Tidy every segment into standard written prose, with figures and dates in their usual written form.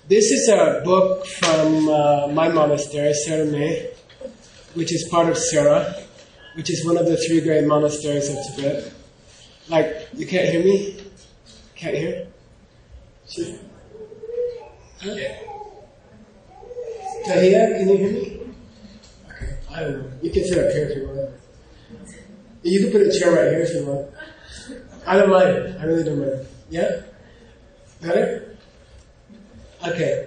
This is a book from my monastery, Serame, which is part of Sera, which is one of the 3 great monasteries of Tibet. Like, you can't hear me? Can't hear? Sure. Huh? Tahia, can you hear me? Okay, I don't know. You can sit up here if you want. You can put a chair right here if you want. I don't mind. I really don't mind. Yeah? Better? Okay.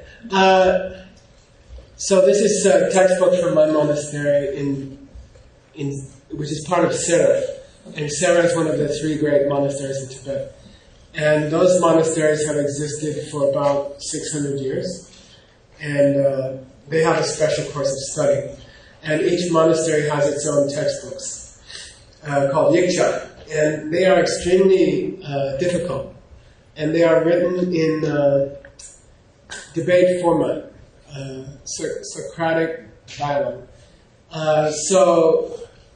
So this is a textbook from my monastery which is part of Sera. And Sera is one of the 3 great monasteries in Tibet. And those monasteries have existed for about 600 years. And they have a special course of study. And each monastery has its own textbooks called Yiksha. And they are extremely difficult. And they are written in debate format, Socratic dialogue. So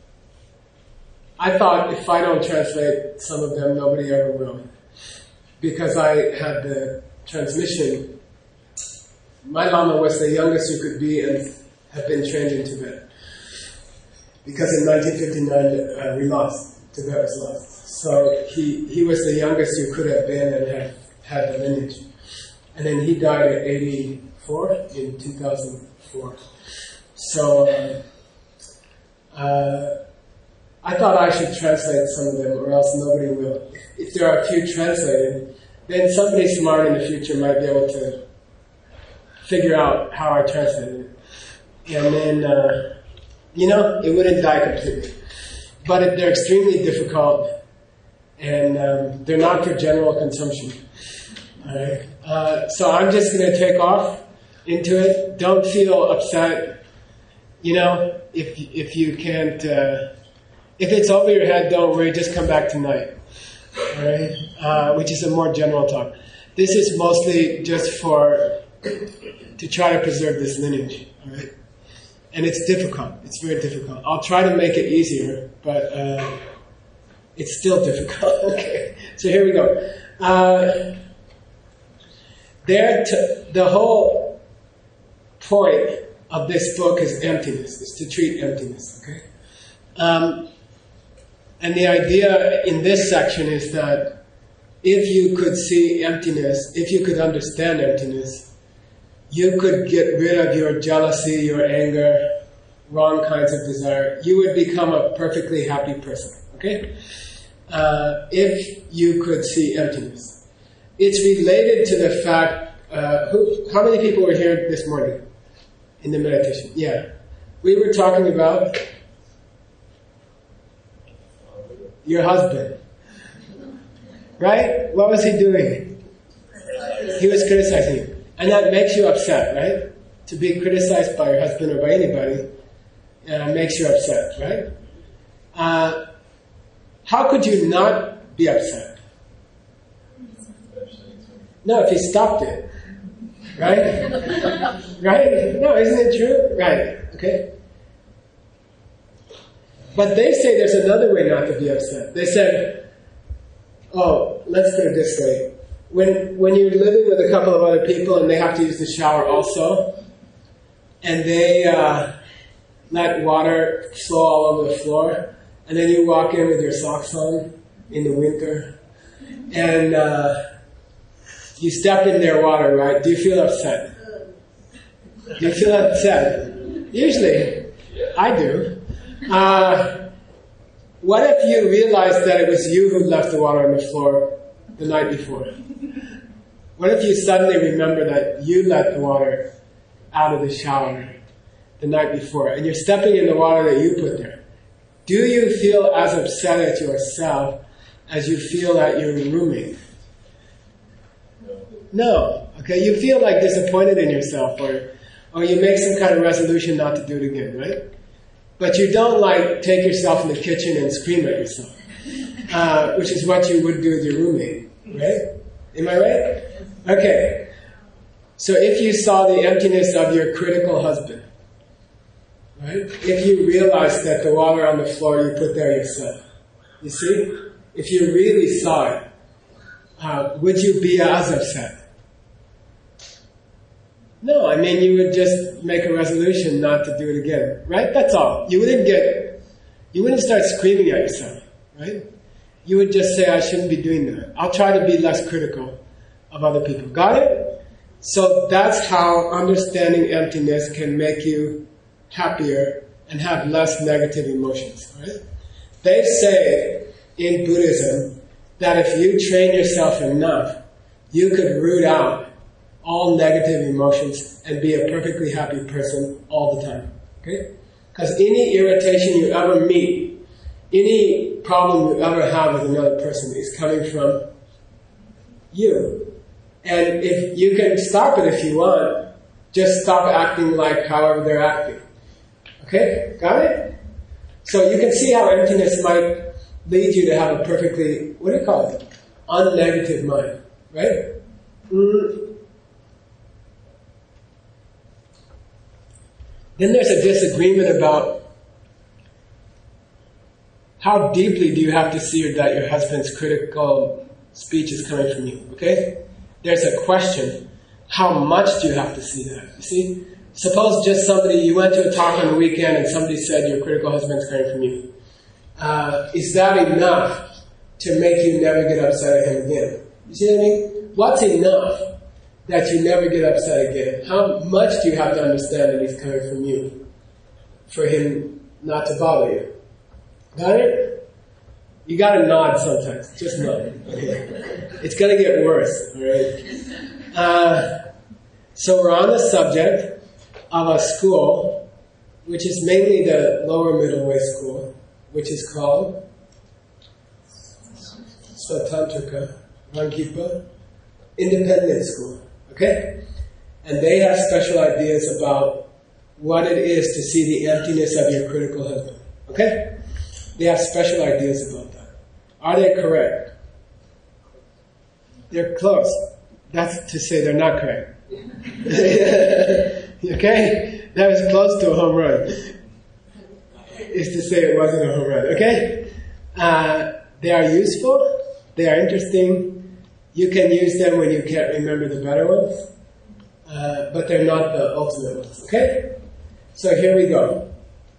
I thought if I don't translate some of them, nobody ever will. Because I had the transmission. My Lama was the youngest you could be and had been trained in Tibet. Because in 1959 we lost. Tibet was lost. So he was the youngest you could have been and had the lineage. And then he died at 84 in 2004. So I thought I should translate some of them, or else nobody will. If there are a few translated, then somebody smart in the future might be able to figure out how I translated it. And then, it wouldn't die completely. But they're extremely difficult, and they're not for general consumption. All right. So I'm just going to take off into it. Don't feel upset. If you can't, if it's over your head, don't worry. Just come back tonight. All right. Which is a more general talk. This is mostly just to try to preserve this lineage. All right. And it's difficult. It's very difficult. I'll try to make it easier, but it's still difficult. Okay. So here we go. The whole point of this book is emptiness. Is to treat emptiness. Okay. And the idea in this section is that if you could see emptiness, if you could understand emptiness, you could get rid of your jealousy, your anger, wrong kinds of desire. You would become a perfectly happy person. Okay? If you could see emptiness. It's related to the fact, how many people were here this morning in the meditation? Yeah. We were talking about your husband. Right? What was he doing? He was criticizing you. And that makes you upset, right? To be criticized by your husband or by anybody makes you upset, right? How could you not be upset? No, if he stopped it. Right? Right? No, isn't it true? Right. Okay. But they say there's another way not to be upset. They said, let's put it this way. When you're living with a couple of other people and they have to use the shower also, and they let water flow all over the floor, and then you walk in with your socks on in the winter, and you step in their water, right? Do you feel upset? Do you feel upset? Usually, I do. What if you realized that it was you who left the water on the floor the night before? What if you suddenly remember that you let the water out of the shower the night before, and you're stepping in the water that you put there? Do you feel as upset at yourself as you feel at your roommate? No. Okay, you feel like disappointed in yourself, or you make some kind of resolution not to do it again, right? But you don't take yourself in the kitchen and scream at yourself, which is what you would do with your roommate, right? Am I right? Okay. So if you saw the emptiness of your critical husband, right? If you realized that the water on the floor you put there yourself, you see? If you really saw it, would you be as upset? No, I mean, you would just make a resolution not to do it again, right? That's all. You wouldn't start screaming at yourself, right? You would just say, I shouldn't be doing that. I'll try to be less critical of other people. Got it? So that's how understanding emptiness can make you happier and have less negative emotions, right? They say in Buddhism that if you train yourself enough, you could root out all negative emotions and be a perfectly happy person all the time, okay? Because any irritation you ever meet, any problem you ever have with another person is coming from you. And if you can stop it if you want, just stop acting like however they're acting. Okay? Got it? So you can see how emptiness might lead you to have a perfectly, what do you call it? Unnegative mind. Right? Then there's a disagreement about how deeply do you have to see that your husband's critical speech is coming from you. Okay? There's a question. How much do you have to see that? You see? Suppose just somebody, you went to a talk on the weekend and somebody said your critical husband's coming from you. Is that enough to make you never get upset at him again? You see what I mean? What's enough that you never get upset again? How much do you have to understand that he's coming from you for him not to bother you? Got it? You gotta nod sometimes. Just nod. It's gonna get worse, alright? So we're on the subject of a school, which is mainly the lower middle way school, which is called Svatantrika Ranghipa Independent School. Okay? And they have special ideas about what it is to see the emptiness of your critical husband. Okay? They have special ideas about that. Are they correct? They're close. That's to say they're not correct. Okay? That was close to a home run. Is to say it wasn't a home run. Okay? They are useful. They are interesting. You can use them when you can't remember the better ones. But they're not the ultimate ones. Okay? So here we go.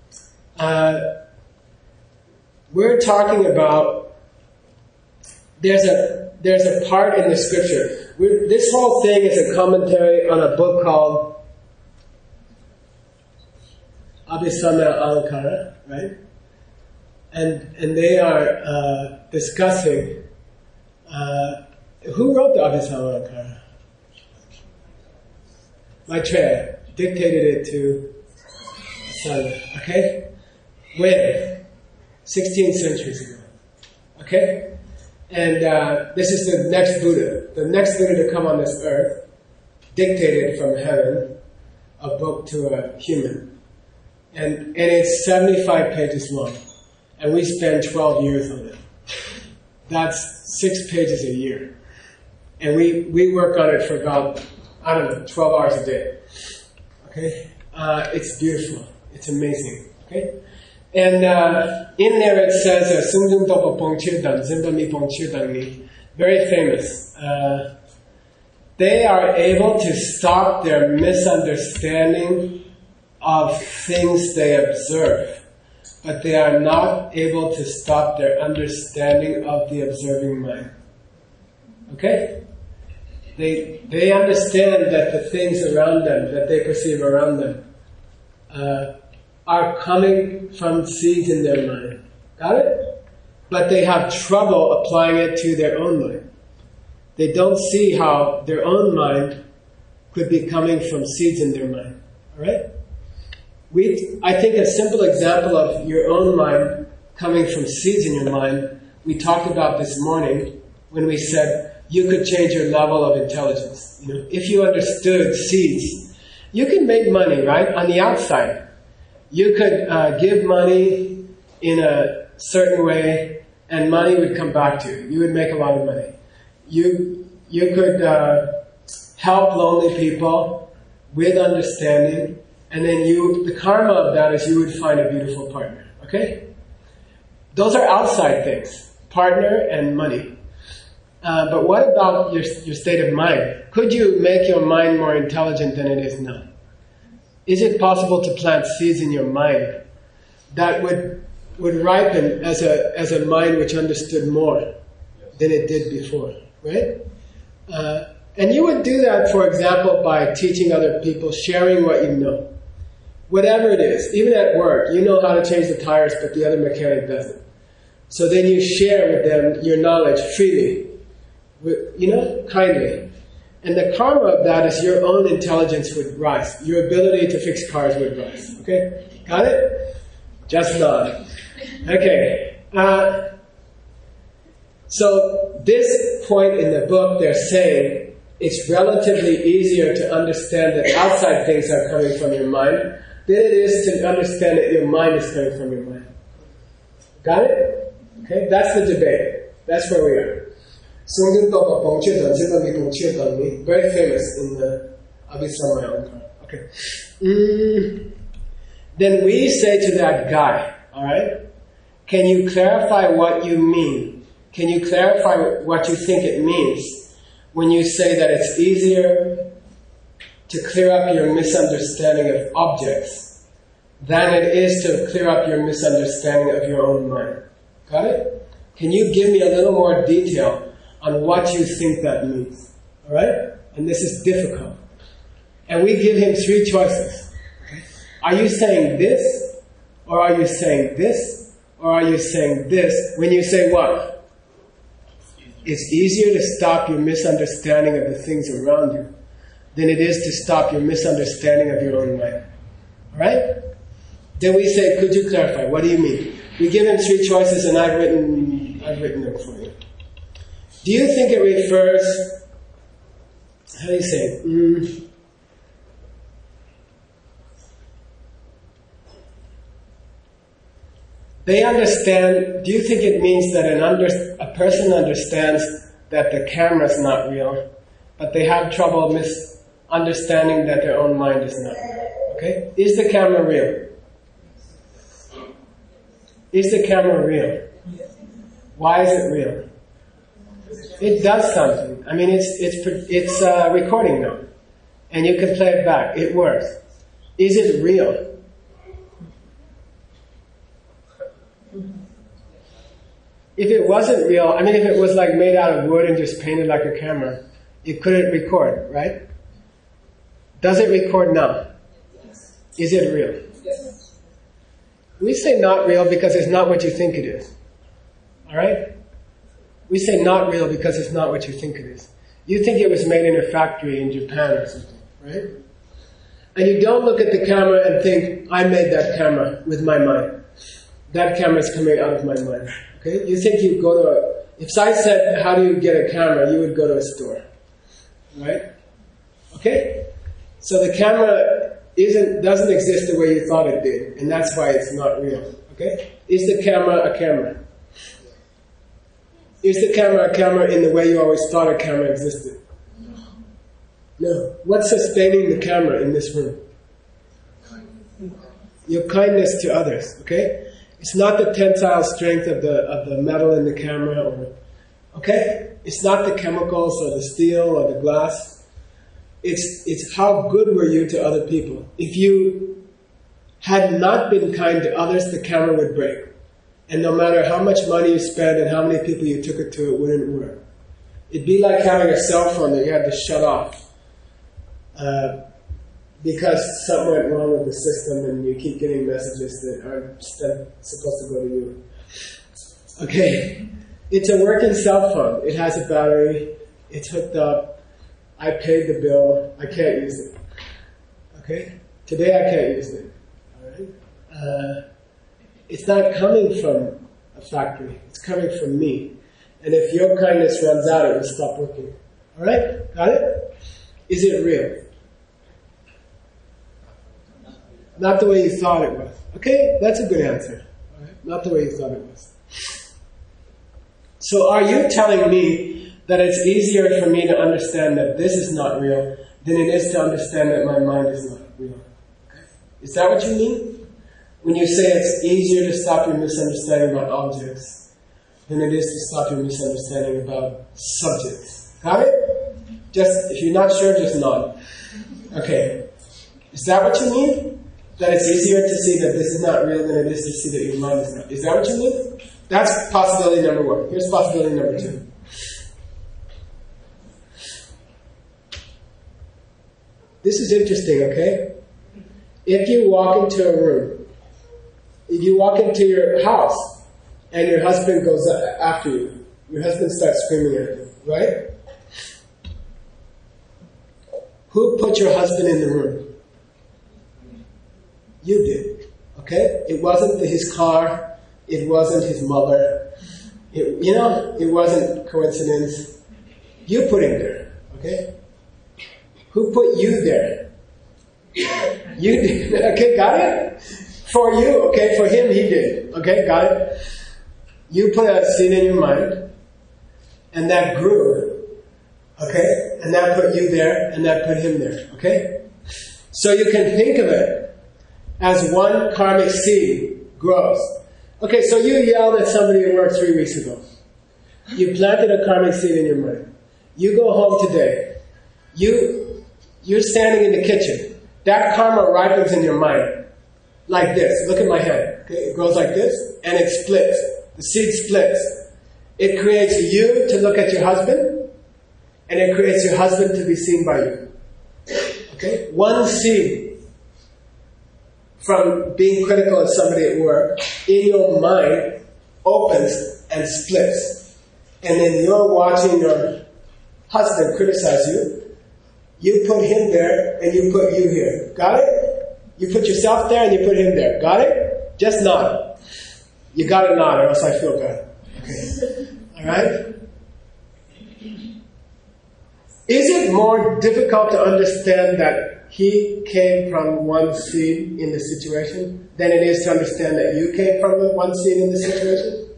We're talking about there's a part in the scripture. This whole thing is a commentary on a book called Abhisamya Alankara, right? And they are discussing who wrote the Abhisamya Alankara? Maitreya dictated it to Asana, okay? When? 16 centuries ago. Okay? And this is the next Buddha. The next Buddha to come on this earth dictated from heaven a book to a human. And it's 75 pages long. And we spend 12 years on it. That's 6 pages a year. And we work on it for about, 12 hours a day. Okay? It's beautiful. It's amazing. Okay? And in there it says, Sungdung Dopo Pongchirdan, Zimbami Pongchirdan, very famous. They are able to stop their misunderstanding of things they observe, but they are not able to stop their understanding of the observing mind. Okay? They understand that the things around them, that they perceive around them, are coming from seeds in their mind. Got it? But they have trouble applying it to their own mind. They don't see how their own mind could be coming from seeds in their mind. Alright? I think a simple example of your own mind coming from seeds in your mind, we talked about this morning when we said you could change your level of intelligence. You know, if you understood seeds, you can make money, right? On the outside. You could give money in a certain way, and money would come back to you. You would make a lot of money. You could help lonely people with understanding, and then the karma of that is you would find a beautiful partner. Okay? Those are outside things. Partner and money. But what about your state of mind? Could you make your mind more intelligent than it is now? Is it possible to plant seeds in your mind that would ripen as a mind which understood more than it did before, right? And you would do that, for example, by teaching other people, sharing what you know. Whatever it is, even at work, you know how to change the tires, but the other mechanic doesn't. So then you share with them your knowledge freely, kindly. And the karma of that is your own intelligence would rise. Your ability to fix cars would rise. Okay? Got it? Just nod. Okay. So this point in the book, they're saying it's relatively easier to understand that outside things are coming from your mind than it is to understand that your mind is coming from your mind. Got it? Okay? That's the debate. That's where we are. Very famous in the Abhisamayana. Okay. Then we say to that guy, alright, can you clarify what you mean? Can you clarify what you think it means when you say that it's easier to clear up your misunderstanding of objects than it is to clear up your misunderstanding of your own mind? Got it? Can you give me a little more detail on what you think that means? Alright? And this is difficult. And we give him 3 choices. Okay? Are you saying this? Or are you saying this? Or are you saying this? When you say what? It's easier to stop your misunderstanding of the things around you than it is to stop your misunderstanding of your own mind. Alright? Then we say, could you clarify? What do you mean? We give him 3 choices and I've written them for you. Do you think it refers, how do you say? They understand, do you think it means that a person understands that the camera's not real, but they have trouble misunderstanding that their own mind is not real? Okay? Is the camera real? Is the camera real? Why is it real? It does something. I mean, it's recording now, and you can play it back. It works. Is it real? If it wasn't real, I mean, if it was like made out of wood and just painted like a camera, it couldn't record, right? Does it record now? Yes. Is it real? Yes. We say not real because it's not what you think it is. Alright? We say not real because it's not what you think it is. You think it was made in a factory in Japan or something, right? And you don't look at the camera and think, I made that camera with my mind. That camera's coming out of my mind. Okay? You think you go to if I said, how do you get a camera, you would go to a store. Right? Okay? So the camera doesn't exist the way you thought it did, and that's why it's not real. Okay? Is the camera a camera? Is the camera a camera in the way you always thought a camera existed? No. What's sustaining the camera in this room? Your kindness to others, okay? It's not the tensile strength of the metal in the camera, okay? It's not the chemicals or the steel or the glass. It's how good were you to other people. If you had not been kind to others, the camera would break. And no matter how much money you spent and how many people you took it to, it wouldn't work. It'd be like having a cell phone that you had to shut off. Because something went wrong with the system and you keep getting messages that aren't supposed to go to you. Okay, it's a working cell phone. It has a battery, it's hooked up, I paid the bill, I can't use it. Okay, today I can't use it. Alright? It's not coming from a factory, it's coming from me. And if your kindness runs out, it will stop working. Alright, got it? Is it real? Not the way you thought it was. Okay, that's a good answer. Right? Not the way you thought it was. So are you telling me that it's easier for me to understand that this is not real than it is to understand that my mind is not real? Okay. Is that what you mean? When you say it's easier to stop your misunderstanding about objects than it is to stop your misunderstanding about subjects. Got it? Just, if you're not sure, just nod. Okay. Is that what you mean? That it's easier to see that this is not real than it is to see that your mind is not. Is that what you mean? That's possibility number one. Here's possibility number two. This is interesting, okay? If you walk into a room, if you walk into your house, and your husband goes after you, your husband starts screaming at you, right? Who put your husband in the room? You did, okay? It wasn't his car, it wasn't his mother, it wasn't coincidence. You put him there, okay? Who put you there? You did, okay, got it? For you, okay, for him he did, okay, got it? You put a seed in your mind, and that grew, okay? And that put you there, and that put him there, okay? So you can think of it as one karmic seed grows. Okay, so you yelled at somebody at work 3 weeks ago. You planted a karmic seed in your mind. You go home today. You're standing in the kitchen. That karma ripens in your mind. Like this. Look at my hand. Okay? It grows like this, and it splits. The seed splits. It creates you to look at your husband, and it creates your husband to be seen by you. Okay? One seed from being critical of somebody at work in your mind opens and splits. And then you're watching your husband criticize you. You put him there, and you put you here. Got it? You put yourself there, and you put him there. Got it? Just nod. You gotta nod, or else I feel bad. Okay. Alright? Is it more difficult to understand that he came from one seed in the situation than it is to understand that you came from one seed in the situation?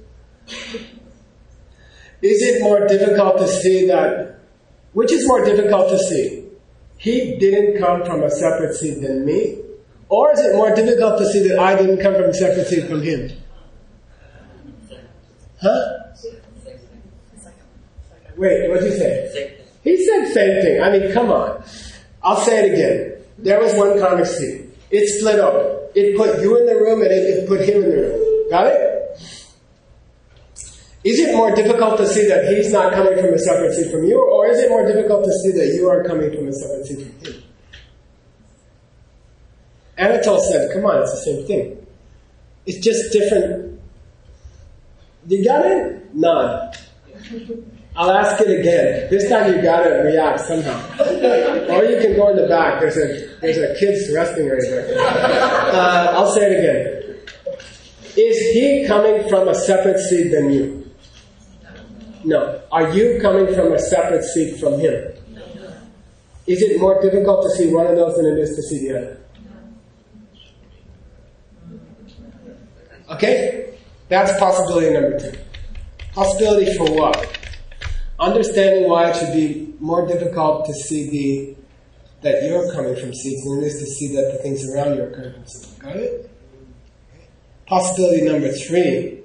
Is it more difficult to see that, which is more difficult to see? He didn't come from a separate seed than me? Or is it more difficult to see that I didn't come from a separate seed from him? Huh? Wait, what did you say? He said same thing. I mean, come on. I'll say it again. There was one karmic seed. It split open. It put you in the room and it put him in the room. Got it? Is it more difficult to see that he's not coming from a separate seed from you, or is it more difficult to see that you are coming from a separate seed from him? Anatole said, come on, it's the same thing. It's just different. You got it? Nod. I'll ask it again. This time you gotta react somehow. Or you can go in the back. There's a kid's resting right there. I'll say it again. Is he coming from a separate seed than you? No. Are you coming from a separate seed from him? Is it more difficult to see one of those than it is to see the other? Okay? That's possibility number 2. Possibility for what? Understanding why it should be more difficult to see that you're coming from seeds than it is to see that the things around you are coming from seeds. Got it? Possibility number 3.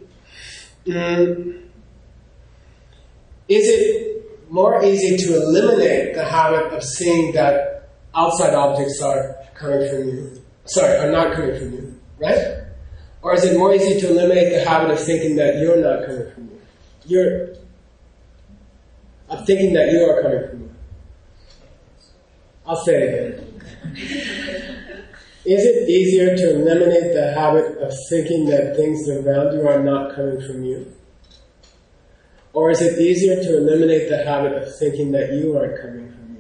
Is it more easy to eliminate the habit of seeing that outside objects are coming from you? Are not coming from you, right? Or is it more easy to eliminate the habit of thinking that you're not coming from you? Of thinking that you are coming from you. I'll say it again. Is it easier to eliminate the habit of thinking that things around you are not coming from you? Or is it easier to eliminate the habit of thinking that you are coming from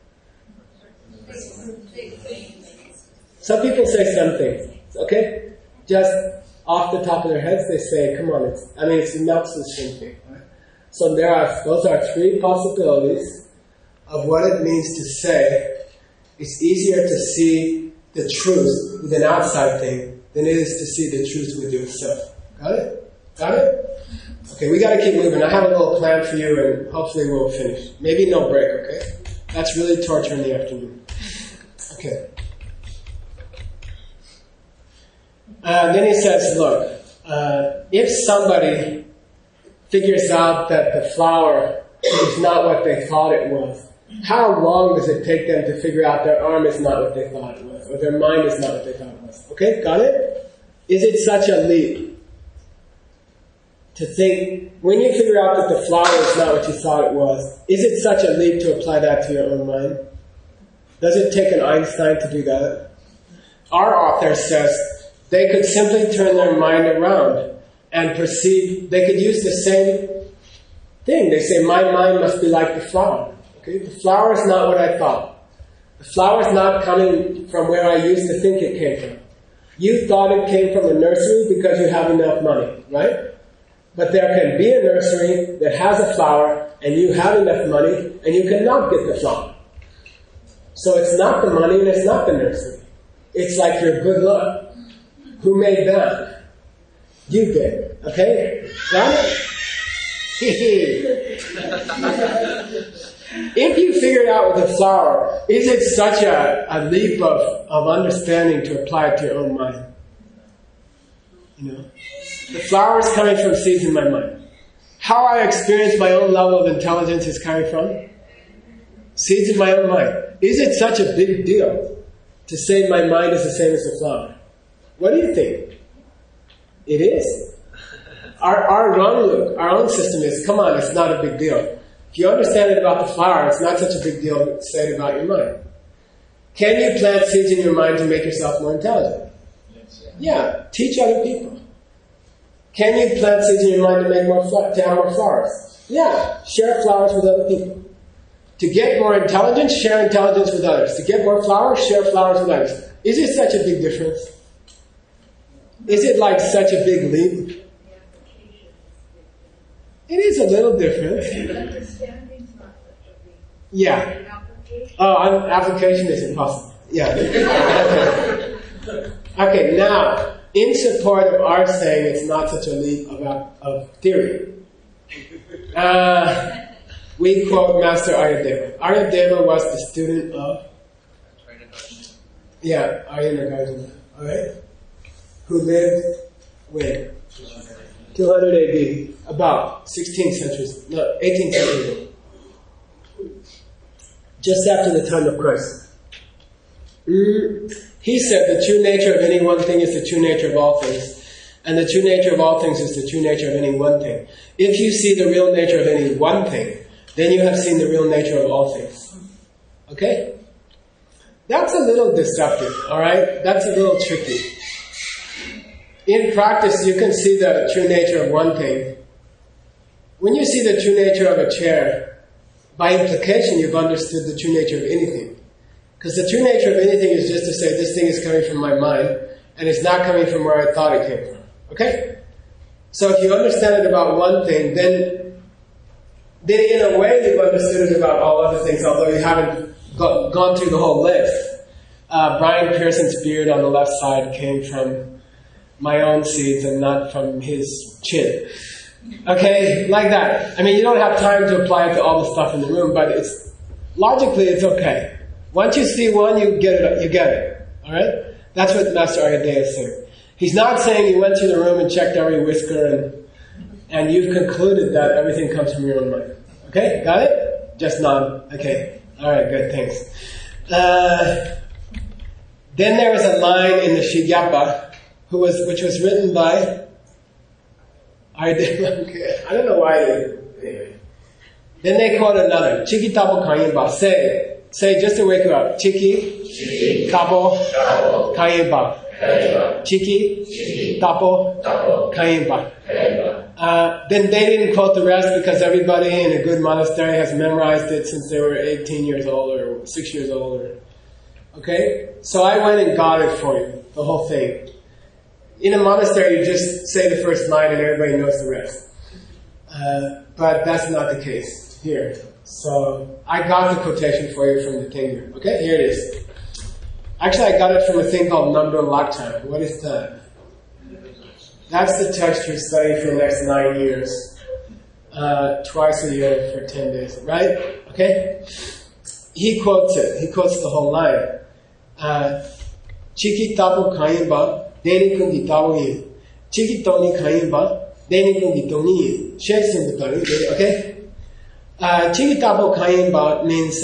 you? Some people say some things, okay? Just off the top of their heads, they say, come on, it's not the same thing. Right? So those are 3 possibilities of what it means to say it's easier to see the truth with an outside thing than it is to see the truth with yourself. Got it? Got it? Okay, we got to keep moving. I have a little plan for you, and hopefully we'll finish. Maybe no break, okay? That's really torture in the afternoon. Okay. Then he says, look, if somebody figures out that the flower is not what they thought it was, how long does it take them to figure out their arm is not what they thought it was, or their mind is not what they thought it was? Okay, got it? Is it such a leap to think, when you figure out that the flower is not what you thought it was, is it such a leap to apply that to your own mind? Does it take an Einstein to do that? Our author says they could simply turn their mind around and perceive, they could use the same thing. They say, my mind must be like the flower. Okay? The flower is not what I thought. The flower is not coming from where I used to think it came from. You thought it came from the nursery because you have enough money, right? But there can be a nursery that has a flower and you have enough money and you cannot get the flower. So it's not the money and it's not the nursery. It's like your good luck. Who made that? You did. Okay? Got it? If you figure it out with the flower, is it such a leap of understanding to apply it to your own mind? You know? The flower is coming from seeds in my mind. How I experience my own level of intelligence is coming from seeds in my own mind. Is it such a big deal to say my mind is the same as the flower? What do you think? It is. Our own system is, come on, it's not a big deal. If you understand it about the flower, it's not such a big deal to say it about your mind. Can you plant seeds in your mind to make yourself more intelligent? Yeah, teach other people. Can you plant seeds in your mind to make to have more flowers? Yeah, share flowers with other people. To get more intelligence, share intelligence with others. To get more flowers, share flowers with others. Is it such a big difference? Is it like such a big leap? It is a little different. Understanding's not such a big. Yeah. Application is impossible. Yeah. Okay, now, in support of our saying it's not such a leap of theory, we quote Master Aryadeva. Aryadeva was the student of Arya Nagarjuna, alright? Who lived when? 200 AD, about 18th century. Just after the time of Christ. He said the true nature of any one thing is the true nature of all things. And the true nature of all things is the true nature of any one thing. If you see the real nature of any one thing, then you have seen the real nature of all things. Okay? That's a little deceptive, alright? That's a little tricky. In practice, you can see the true nature of one thing. When you see the true nature of a chair, by implication, you've understood the true nature of anything. Because the true nature of anything is just to say, this thing is coming from my mind, and it's not coming from where I thought it came from. Okay? So if you understand it about one thing, then in a way you've understood it about all other things, although you haven't gone through the whole list. Brian Pearson's beard on the left side came from my own seeds and not from his chin. Okay, like that. I mean, you don't have time to apply it to all the stuff in the room, but logically it's okay. Once you see one, you get it. Alright? That's what Master Aryadeva is saying. He's not saying you went to the room and checked every whisker and you've concluded that everything comes from your own mind. Okay, got it? Just nod. Okay. Alright, good, thanks. Then there was a line in the Shigyapa, which was written by Aryadeva. I don't know why anyway. Then they quote another. Chiki Tapo Kayimba. Say just to wake you up. Chiki Tapo Kayimba. Chiki Tapo Kayimba. Then they didn't quote the rest because everybody in a good monastery has memorized it since they were 18 years old or 6 years old. Okay? So I went and got it for you, the whole thing. In a monastery, you just say the first line and everybody knows the rest. But that's not the case here. So I got the quotation for you from the thing here. Okay, here it is. Actually, I got it from a thing called Namdol Lakchan. What is that? That's the text you're studying for the next 9 years. Twice a year for 10 days, right? Okay? He quotes it. He quotes the whole line. Chiki tapo kayimba, deni kungi tapo yin. Chiki toni kayimba, Deni kungi toni, sheksin the toni, okay? Chigitapo kayimba means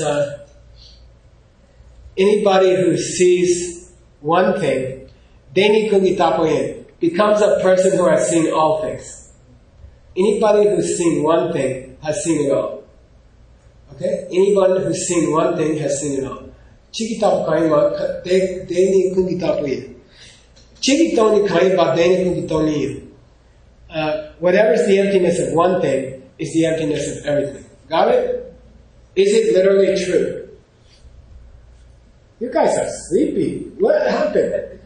anybody who sees one thing, deni kungi tapo yin, becomes a person who has seen all things. Anybody who's seen one thing has seen it all. Okay? Anyone who's seen one thing has seen it all. Chigitapo kayimba, deni kungi tapo yin. Chigitoni kayimba, deni kungi toni yin. Whatever is the emptiness of one thing is the emptiness of everything. Got it? Is it literally true? You guys are sleepy. What happened?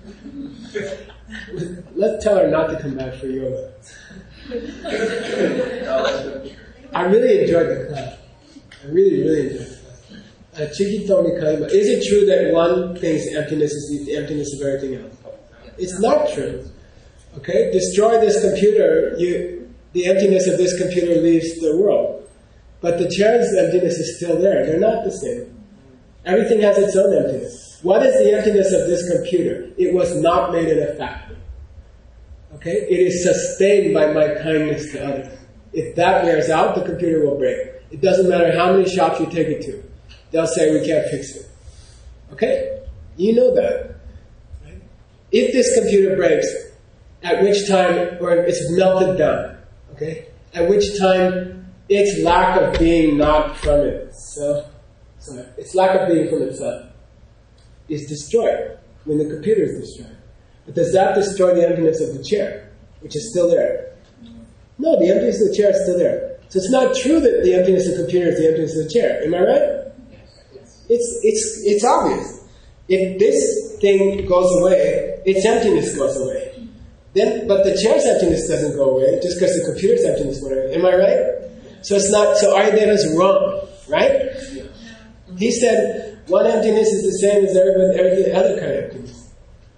Let's tell her not to come back for yoga. I really enjoyed the class. I really enjoyed the class. Chigitoni kaima. Is it true that one thing's emptiness is the emptiness of everything else? It's not true. Okay? Destroy this computer, the emptiness of this computer leaves the world. But the chair's emptiness is still there. They're not the same. Everything has its own emptiness. What is the emptiness of this computer? It was not made in a factory. Okay? It is sustained by my kindness to others. If that wears out, the computer will break. It doesn't matter how many shops you take it to. They'll say, we can't fix it. Okay? You know that. Right? If this computer breaks, at which time, or it's melted down, okay? At which time, its lack of being not from itself, its lack of being from itself is destroyed when the computer is destroyed. But does that destroy the emptiness of the chair, which is still there? No, the emptiness of the chair is still there. So it's not true that the emptiness of the computer is the emptiness of the chair. Am I right? It's obvious. If this thing goes away, its emptiness goes away. But the chair's emptiness doesn't go away just because the computer's emptiness went away. Am I right? So it's not. So Ayadeva's wrong, right? He said one emptiness is the same as every other kind of emptiness.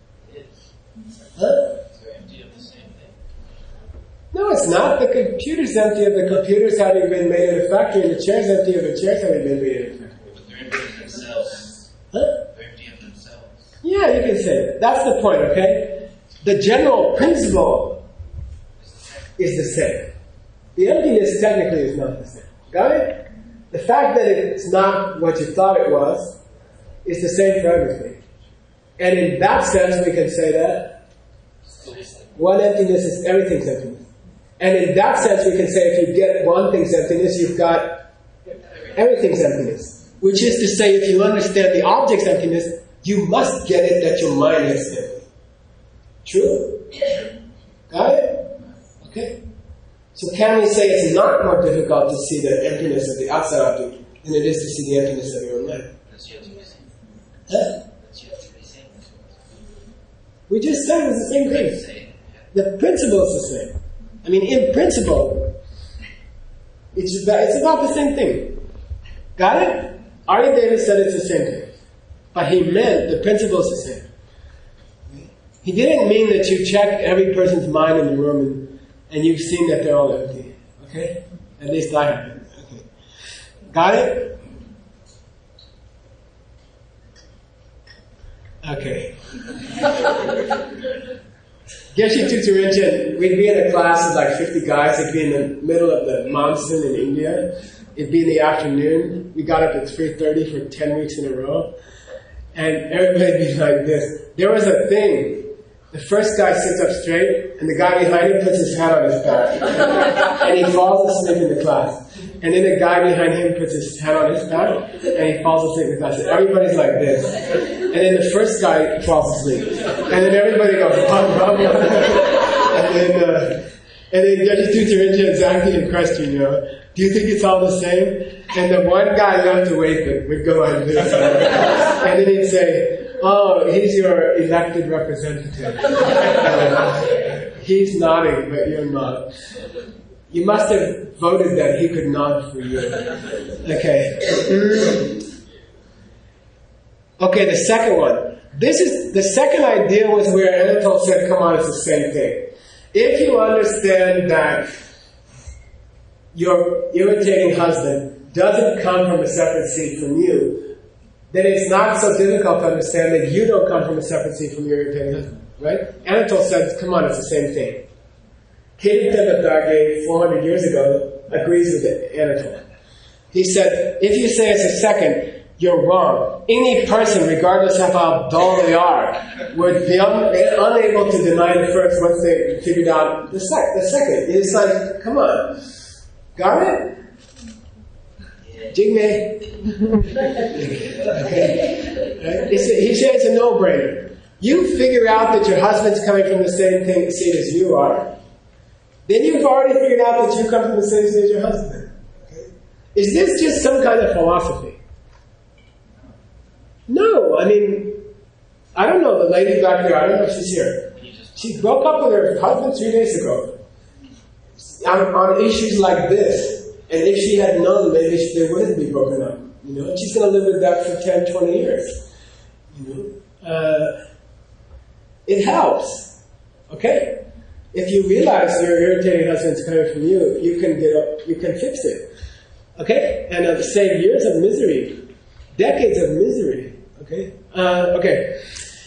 Huh? They're empty of the same thing. No, it's not. The computer's empty of the computer's having been made in a factory, and the chair's empty of the chair's having been made in a factory. But they're empty of themselves. Huh? They're empty of themselves. Yeah, you can say that. That's the point, okay? The general principle is the same. The emptiness technically is not the same. Got it? The fact that it's not what you thought it was is the same for everything. And in that sense, we can say that one emptiness is everything's emptiness. And in that sense, we can say if you get one thing's emptiness, you've got everything's emptiness. Which is to say, if you understand the object's emptiness, you must get it that your mind is empty. True? Got it? Okay. So can we say it's not more difficult to see the emptiness of the outside object than it is to see the emptiness of your own mind? That's yet to be seen. Huh? That's yet to be seen. We just said it's the same thing. The principle is the same. I mean, in principle, it's about the same thing. Got it? Arya Davis said it's the same thing. But he meant the principle is the same. He didn't mean that you check every person's mind in the room and you've seen that they're all empty. Okay? At least I have. Okay. Got it? Okay. Geshe Tutsu Rinchen, we'd be in a class of like 50 guys. It'd be in the middle of the monsoon in India. It'd be in the afternoon. We got up at 3:30 for 10 weeks in a row. And everybody'd be like this. There was a thing. The first guy sits up straight, and the guy behind him puts his hand on his back. And he falls asleep in the class. And then the guy behind him puts his hand on his back, and he falls asleep in the class. And everybody's like this. And then the first guy falls asleep. And then everybody goes, bum, bum, bum. And then Geshe Tutsu Rinchen is asking a question, do you think it's all the same? And the one guy left awake would go like this. And then he'd say, oh, he's your elected representative. He's nodding, but you're not. You must have voted that he could nod for you. Okay. Okay, the second one. The second idea was where Anatole said, come on, it's the same thing. If you understand that your irritating husband doesn't come from a separate seed from you, then it's not so difficult to understand that you don't come from a separate seed from your irritating husband, right? Anatole said, come on, it's the same thing. Ketan Devadage 400 years ago agrees with Anatole. He said, if you say it's a second, you're wrong. Any person, regardless of how dull they are, would be unable to deny the first once they figured out the second. It's like, come on. Got it? Jigme. Okay. He said it's a no-brainer. You figure out that your husband's coming from the same seed as you are, then you've already figured out that you come from the same seed as your husband. Okay. Is this just some kind of philosophy? No, I mean, I don't know, the lady back there, I don't know if she's here. She broke up with her husband 3 days ago on issues like this. And if she had known, maybe they wouldn't be broken up. You know, she's going to live with that for 10, 20 years. You know, it helps. Okay? If you realize your irritating husband's coming from you, you can get up, you can fix it. Okay? And save years of misery, decades of misery. Okay? Okay.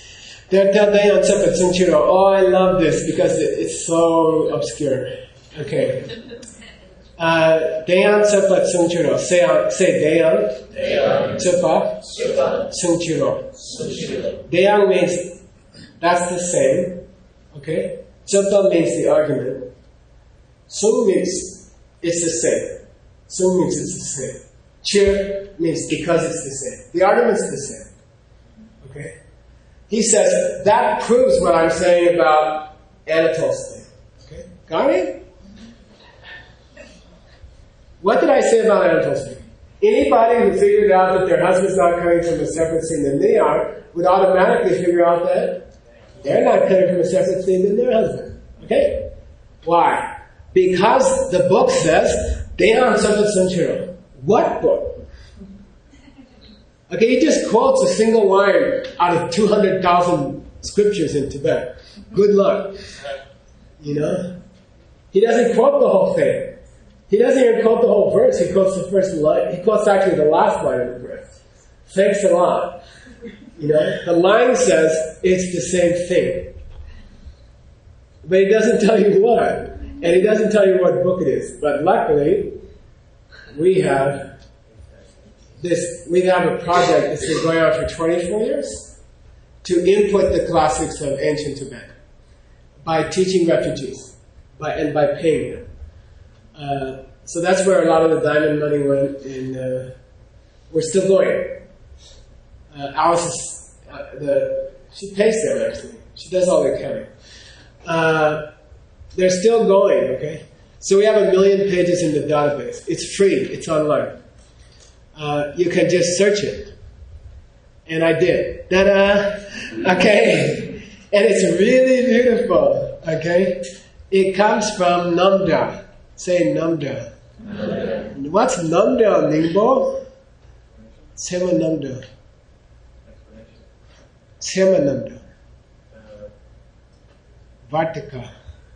Oh, I love this because it's so obscure. Okay. Dayan Tsepa Tsungchuro. Say Dayan Tsepa Tsungchuro. Dayan means that's the same. Okay? Tsepa means the argument. Tsung means it's the same. Tsung means it's the same. Chir means because it's the same. The argument's the same. Okay? He says, that proves what I'm saying about Anatole's thing. Okay? Got it? What did I say about Anatole's thing? Anybody who figured out that their husband's not coming from a separate seed than they are would automatically figure out that they're not coming from a separate seed than their husband. Okay? Why? Because the book says, Dehan Sapat Sanchiro. What book? Okay, he just quotes a single line out of 200,000 scriptures in Tibet. Good luck. You know? He doesn't quote the whole thing. He doesn't even quote the whole verse. He quotes the first line. He quotes actually the last line of the verse. Thanks a lot. You know? The line says it's the same thing. But he doesn't tell you what. And he doesn't tell you what book it is. But luckily, we have a project that's been going on for 24 years to input the classics of ancient Tibet by teaching refugees and by paying them. So that's where a lot of the diamond money went, and we're still going. Alice she pays them actually. She does all the accounting. They're still going, okay? So we have 1 million pages in the database. It's free, it's online. You can just search it. And I did. Ta-da! Okay? And it's really beautiful, okay? It comes from Namda. Say Namda. What's Namda, Ningbo? Sema Namda. Sema Namda. Vartika.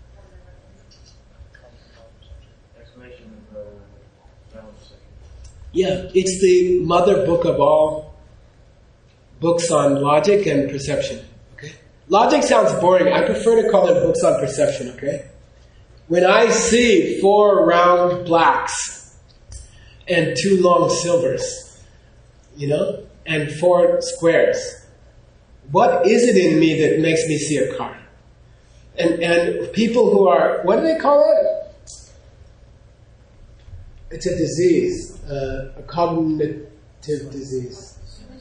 Yeah, it's the mother book of all books on logic and perception. Okay? Logic sounds boring. I prefer to call them books on perception, okay? When I see 4 round blacks and 2 long silvers, you know, and 4 squares, what is it in me that makes me see a car? And people who are, what do they call it? It's a disease, a cognitive disease.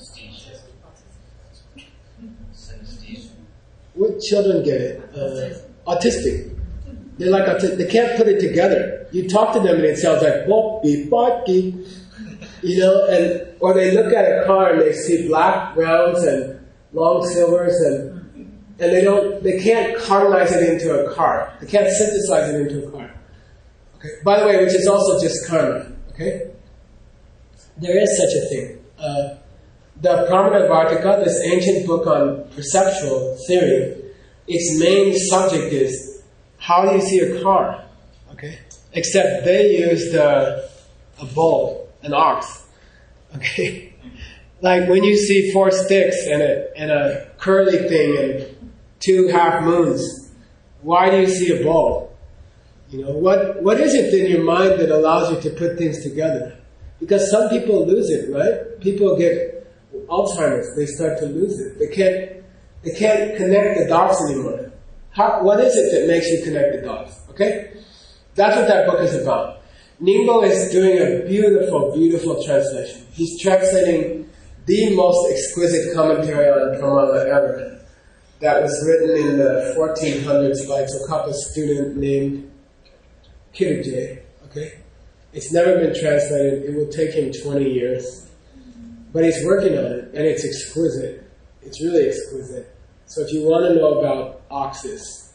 Synesthesia. What children get it? Autistic. They're like autistic. They can't put it together. You talk to them and it sounds like bop-beep, bop-beep. You know, or they look at a car and they see black rounds and long silvers and they can't carnalize it into a car. They can't synthesize it into a car. Okay. By the way, which is also just karma. Okay? There is such a thing. The Pramana Vartika, this ancient book on perceptual theory, its main subject is how do you see a car? Okay? Except they used a bull, an ox. Okay? Like when you see 4 sticks and a curly thing and 2 half moons, why do you see a bull? What is it in your mind that allows you to put things together? Because some people lose it, right? People get Alzheimer's, they start to lose it. They can't connect the dots anymore. What is it that makes you connect the dots? Okay? That's what that book is about. Ningbo is doing a beautiful, beautiful translation. He's translating the most exquisite commentary on Pramana ever that was written in the 1400s by Tsongkhapa's student named Kirije. Okay? It's never been translated. It will take him 20 years. But he's working on it, and it's exquisite. It's really exquisite. So if you want to know about Oxus,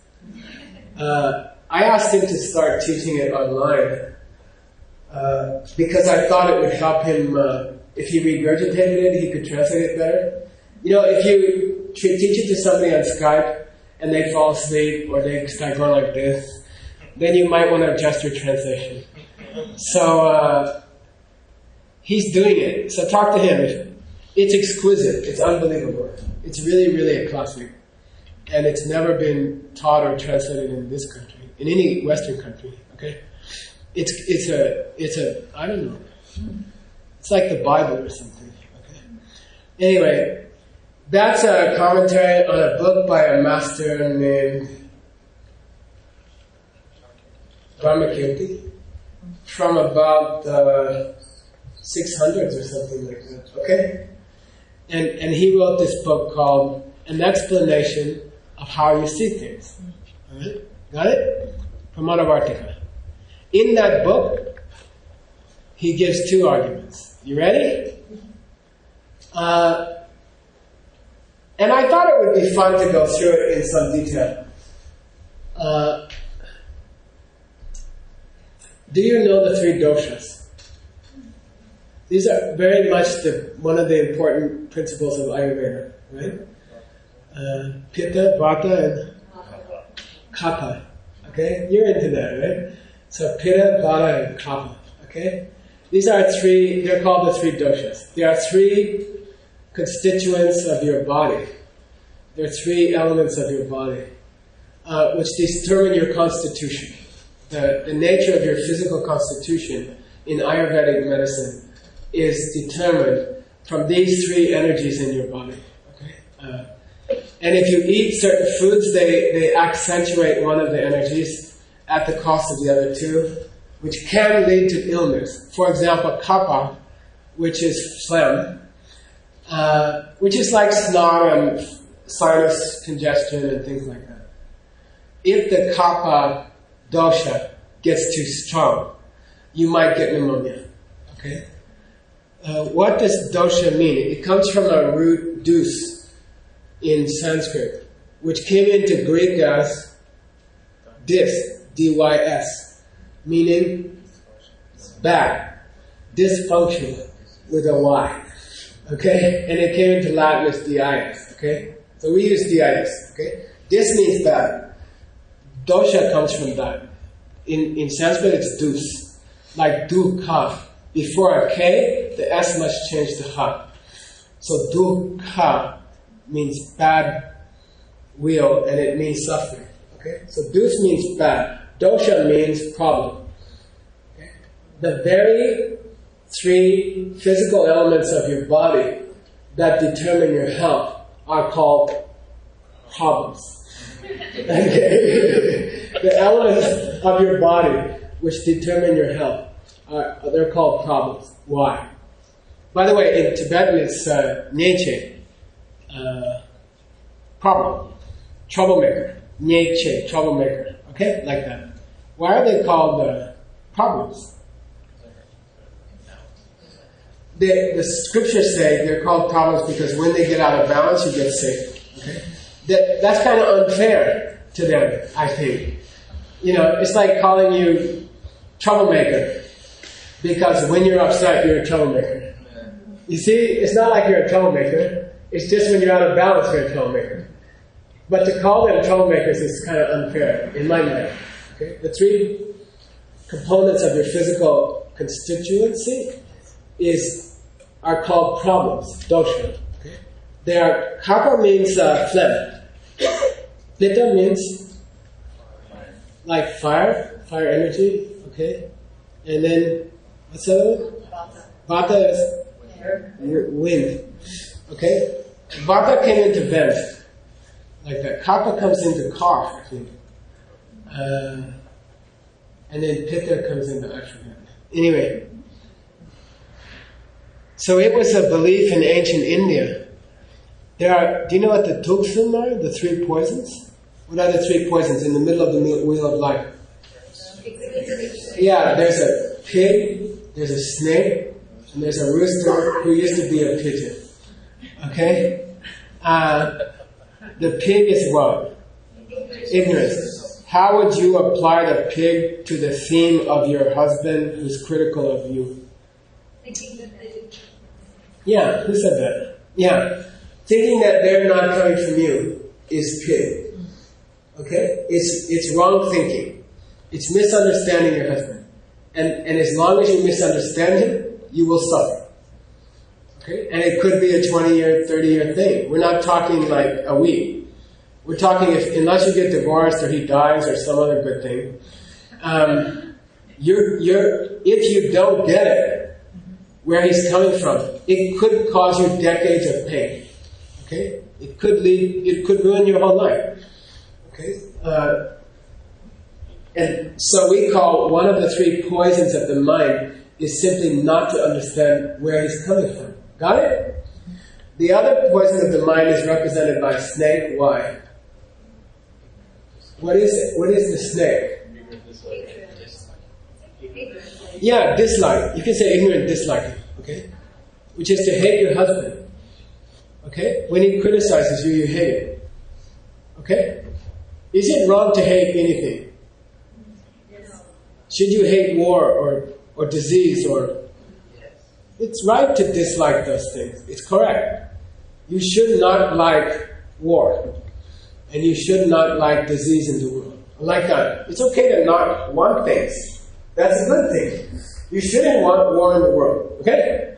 I asked him to start teaching it online because I thought it would help him. If he regurgitated it, he could translate it better. If you teach it to somebody on Skype and they fall asleep or they start going like this, then you might want to adjust your translation. So he's doing it. So talk to him. It's exquisite. It's unbelievable. It's really, really a classic. And it's never been taught or translated in this country, in any Western country. Okay, it's a I don't know. It's like the Bible or something. Okay. Anyway, that's a commentary on a book by a master named Brahmakirti from about 600s or something like that. Okay, and he wrote this book called An Explanation of How You See Things. All right, got it? Pramanavartika. In that book, he gives two arguments. You ready? And I thought it would be fun to go through it in some detail. Do you know the three doshas? These are very much one of the important principles of Ayurveda, right? Pitta, Vata, and Kapha. Okay? You're into that, right? So Pitta, Vata, and Kapha. Okay? These are three, they're called the three doshas. There are three constituents of your body. There are three elements of your body which determine your constitution. The nature of your physical constitution in Ayurvedic medicine is determined from these three energies in your body. Okay? And if you eat certain foods, they accentuate one of the energies at the cost of the other two, which can lead to illness. For example, kapha, which is phlegm, which is like snot and sinus congestion and things like that. If the kapha dosha gets too strong, you might get pneumonia. Okay? What does dosha mean? It comes from a root dus in Sanskrit, which came into Greek as dys, D-Y-S, meaning bad, dysfunctional, with a Y. Okay? And it came into Latin as D-I-S. Okay? So we use D-I-S. Okay? Dys means bad. Dosha comes from that. In Sanskrit it's dus, like dukha. Before a K, the S must change to ha. So dukha means bad will, and it means suffering. Okay? So dus means bad. Dosha means problem. Okay? The very three physical elements of your body that determine your health are called problems. Okay? The elements of your body which determine your health, they're called problems. Why? By the way, in Tibetan it's nyeche, problem, troublemaker. Nyeche, troublemaker. Okay? Like that. Why are they called problems? The scriptures say they're called problems because when they get out of balance, you get sick. Okay? That's kind of unfair to them, I think. It's like calling you troublemaker because when you're upset, you're a troublemaker. You see, it's not like you're a troublemaker. It's just when you're out of balance, you're a troublemaker. But to call them troublemakers is kind of unfair, in my mind. Okay? The three components of your physical constituency are called problems, dosha. Okay? They are, kapha means phlegm. Pitta means like fire energy, okay? And then, what's the other one? Vata is wind, okay? Vata came into vent, like that. Kapha comes into cough, I think. And then Pitta comes into actual vent. Anyway, so it was a belief in ancient India. Do you know what the tuksum are? The 3 poisons? What are the 3 poisons in the middle of the wheel of life? Yeah, there's a pig, there's a snake, and there's a rooster who used to be a pigeon. Okay? The pig is what? Ignorance. How would you apply the pig to the theme of your husband who's critical of you? Yeah, who said that? Yeah. Thinking that they're not coming from you is pig. Okay? It's wrong thinking. It's misunderstanding your husband. And as long as you misunderstand him, you will suffer. Okay? And it could be a 20-year, 30-year thing. We're not talking like a week. We're talking unless you get divorced or he dies or some other good thing. If you don't get it, where he's coming from, it could cause you decades of pain. Okay? It could ruin your whole life. Okay? And so we call one of the 3 poisons of the mind is simply not to understand where he's coming from. Got it? The other poison of the mind is represented by snake. Why? What is it? What is the snake? Yeah, dislike. You can say ignorant dislike. Okay? Which is to hate your husband. Okay? When he criticizes you, you hate him. Okay? Is it wrong to hate anything? Should you hate war or disease or... It's right to dislike those things. It's correct. You should not like war. And you should not like disease in the world. Like that. It's okay to not want things. That's a good thing. You shouldn't want war in the world. Okay?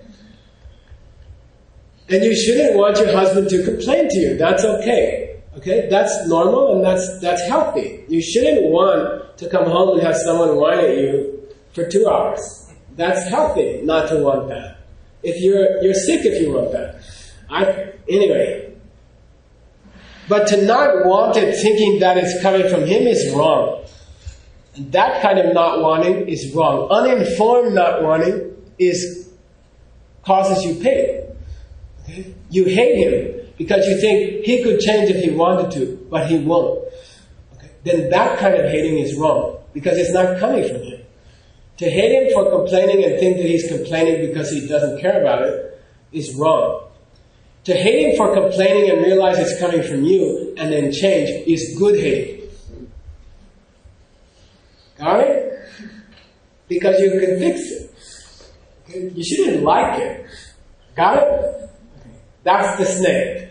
And you shouldn't want your husband to complain to you. That's okay. Okay? That's normal and that's healthy. You shouldn't want to come home and have someone whine at you for 2 hours. That's healthy not to want that. If you're sick if you want that. Anyway. But to not want it thinking that it's coming from him is wrong. And that kind of not wanting is wrong. Uninformed not wanting causes you pain. Okay? You hate him because you think he could change if he wanted to, but he won't. Okay? Then that kind of hating is wrong because it's not coming from him. To hate him for complaining and think that he's complaining because he doesn't care about it is wrong. To hate him for complaining and realize it's coming from you and then change is good hating. Got it? Because you can fix it. You shouldn't like it. Got it? That's the snake.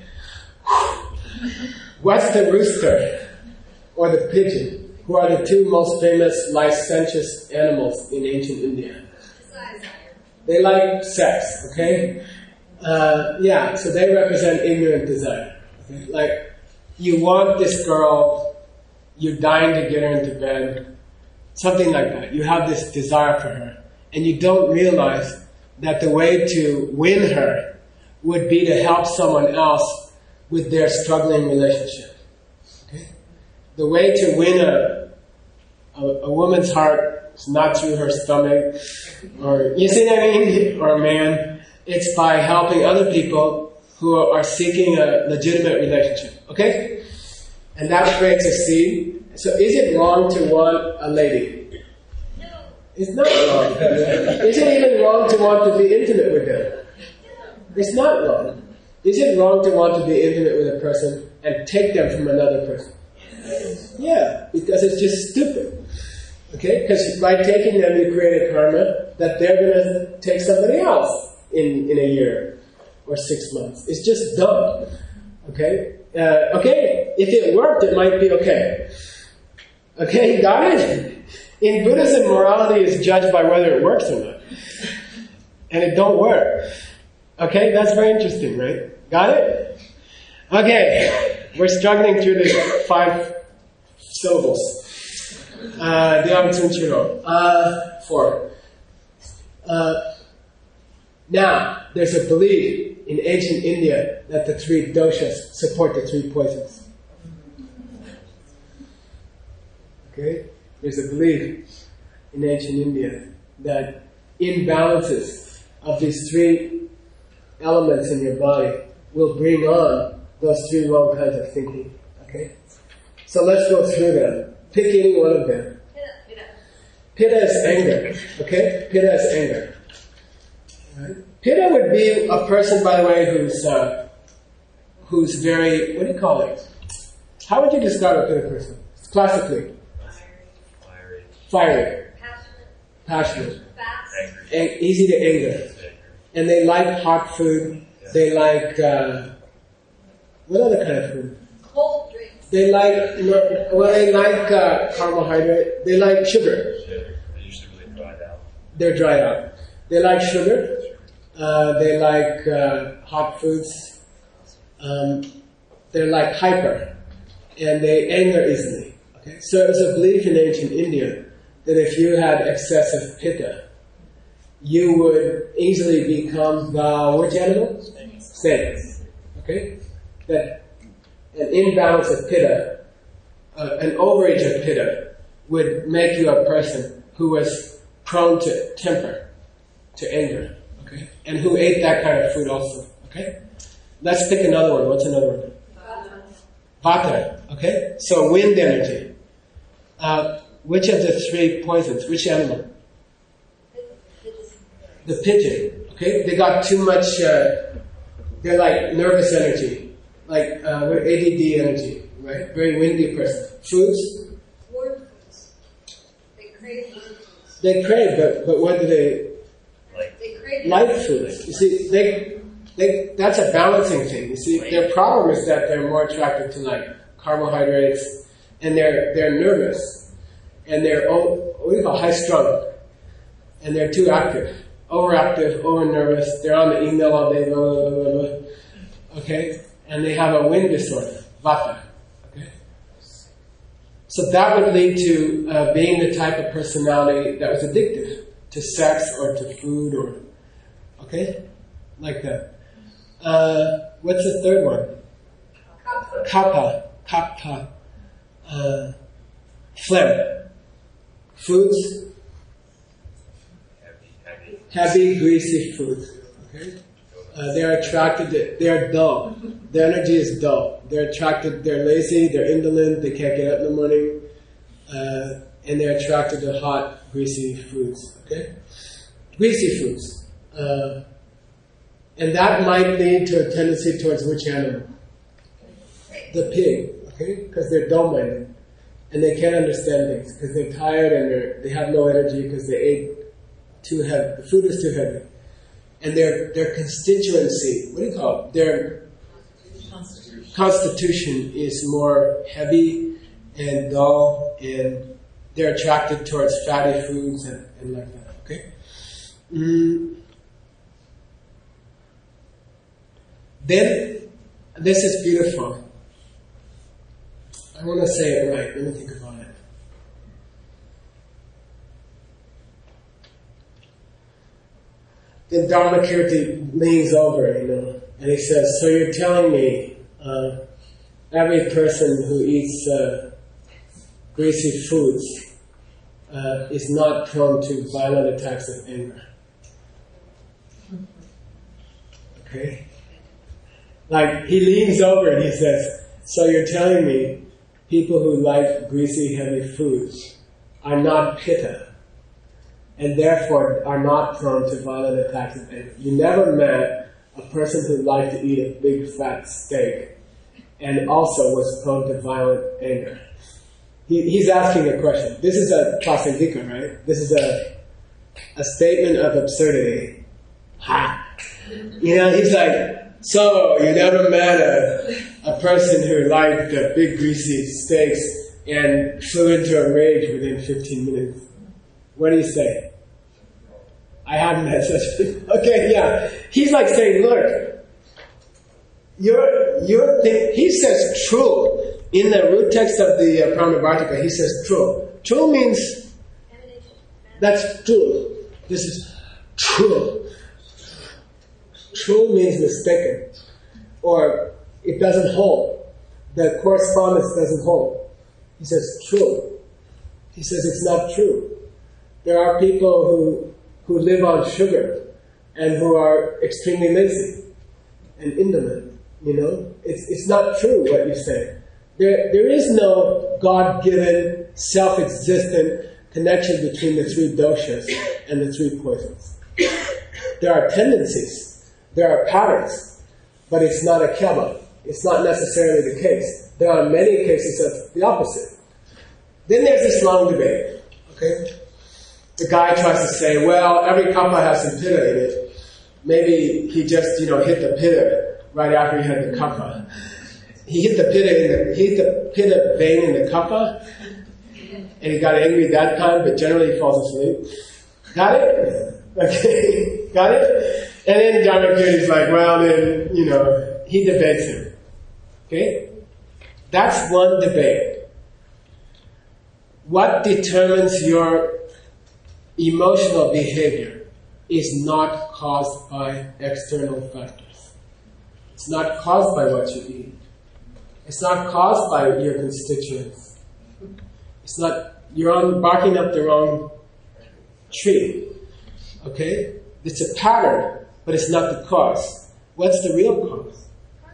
What's the rooster? Or the pigeon? Who are the 2 most famous licentious animals in ancient India? They like sex, okay? So they represent ignorant desire. Okay? Like, you want this girl, you're dying to get her into bed, something like that. You have this desire for her, and you don't realize that the way to win her would be to help someone else with their struggling relationship. Okay? The way to win a woman's heart is not through her stomach, or, you see what I mean? Or a man. It's by helping other people who are seeking a legitimate relationship. Okay? And that creates a seed. So is it wrong to want a lady? No. It's not wrong. Is it even wrong to want to be intimate with them? It's not wrong. Is it wrong to want to be intimate with a person and take them from another person? Yeah, because it's just stupid. Okay? Because by taking them you create a karma that they're going to take somebody else in a year or 6 months. It's just dumb. Okay? If it worked, it might be okay. Okay, got it? In Buddhism, morality is judged by whether it works or not. And it don't work. Okay, that's very interesting, right? Got it? Okay, we're struggling through this 5 syllables. Deamtsunchiro. 4. Now, there's a belief in ancient India that the 3 doshas support the 3 poisons. Okay? There's a belief in ancient India that imbalances of these 3 elements in your body will bring on those 3 wrong kinds of thinking. Okay? So let's go through them. Pick any one of them. Pitta is anger. Okay? Pitta is anger. Right? Pitta would be a person, by the way, who's very, what do you call it? How would you describe a Pitta person? Classically. Fiery. Passionate. Easy to anger. And they like hot food. They like, what other kind of food? Cold drinks. They like, carbohydrate. They like sugar. They're usually really dried out. They're dried out. They like sugar. They like hot foods. They're like hyper. And they anger easily. Okay? So it was a belief in ancient India that if you had excessive pitta, you would easily become the, which animal? Snake. Okay? That an imbalance of pitta, an overage of pitta, would make you a person who was prone to temper, to anger. Okay? And who ate that kind of food also. Okay? Let's pick another one. What's another one? Vata. Okay? So wind energy. Which of the 3 poisons? Which animal? The pigeon. Okay? They got too much, they're like nervous energy. Like ADD energy. Right? Very windy person. Foods? Word foods. They crave word foods. They crave, but what do they? They crave Light foods. You see, that's a balancing thing. You see, their problem is that they're more attracted to like carbohydrates, and they're nervous. And they're, what do you call, high-strung. And they're too active. Overactive, over-nervous. They're on the email all day, blah, blah, blah, blah, blah. Okay? And they have a wind disorder, vata. Okay? So that would lead to being the type of personality that was addictive to sex or to food or, okay? Like that. What's the third one? Kapha. Phlegm. Foods? Heavy, greasy foods. Okay? They're attracted, they're dull. Their energy is dull. They're attracted, they're lazy, they're indolent, they can't get up in the morning, and they're attracted to hot, greasy foods. Okay? Greasy foods. And that might lead to a tendency towards which animal? The pig. Okay? Because they're dull-minded. And they can't understand things because they're tired and they have no energy because they ate too heavy. The food is too heavy. And their constituency, what do you call it? Their constitution is more heavy and dull, and they're attracted towards fatty foods and like that. Okay? Then, this is beautiful. I want to say it right. Let me think about it. Then Dharmakirti leans over, and he says, so you're telling me every person who eats greasy foods is not prone to violent attacks of anger. Okay? Like, he leans over and he says, so you're telling me people who like greasy, heavy foods are not pitta, and therefore are not prone to violent attacks of anger. You never met a person who liked to eat a big fat steak and also was prone to violent anger. He's asking a question. This is a prasangika, right? This is a statement of absurdity. Ha! He's like, so you never met a person who liked big greasy steaks and flew into a rage within 15 minutes. What do you say? I haven't had such people. Okay, yeah. He's like saying, look, he says true. In the root text of the Pramanavartika, he says true. True means that's true. This is true. True means mistaken. Or it doesn't hold. The correspondence doesn't hold. He says true. He says it's not true. There are people who live on sugar and who are extremely lazy and indolent. It's not true what you say. There is no God-given, self-existent connection between the three doshas and the three poisons. There are tendencies, there are patterns, but it's not a kama. It's not necessarily the case. There are many cases of the opposite. Then there's this long debate. Okay, the guy tries to say, well, every kapha has some pitta in it. Maybe he just hit the pitta right after he had the kapha. He hit the pitta vein in the kapha, and he got angry that time, but generally he falls asleep. Got it? Okay, got it? And then Dharmakirti's like, well, then, he debates him. Okay? That's one debate. What determines your emotional behavior is not caused by external factors. It's not caused by what you eat. It's not caused by your constituents. It's not, you're barking up the wrong tree. Okay? It's a pattern, but it's not the cause. What's the real cause?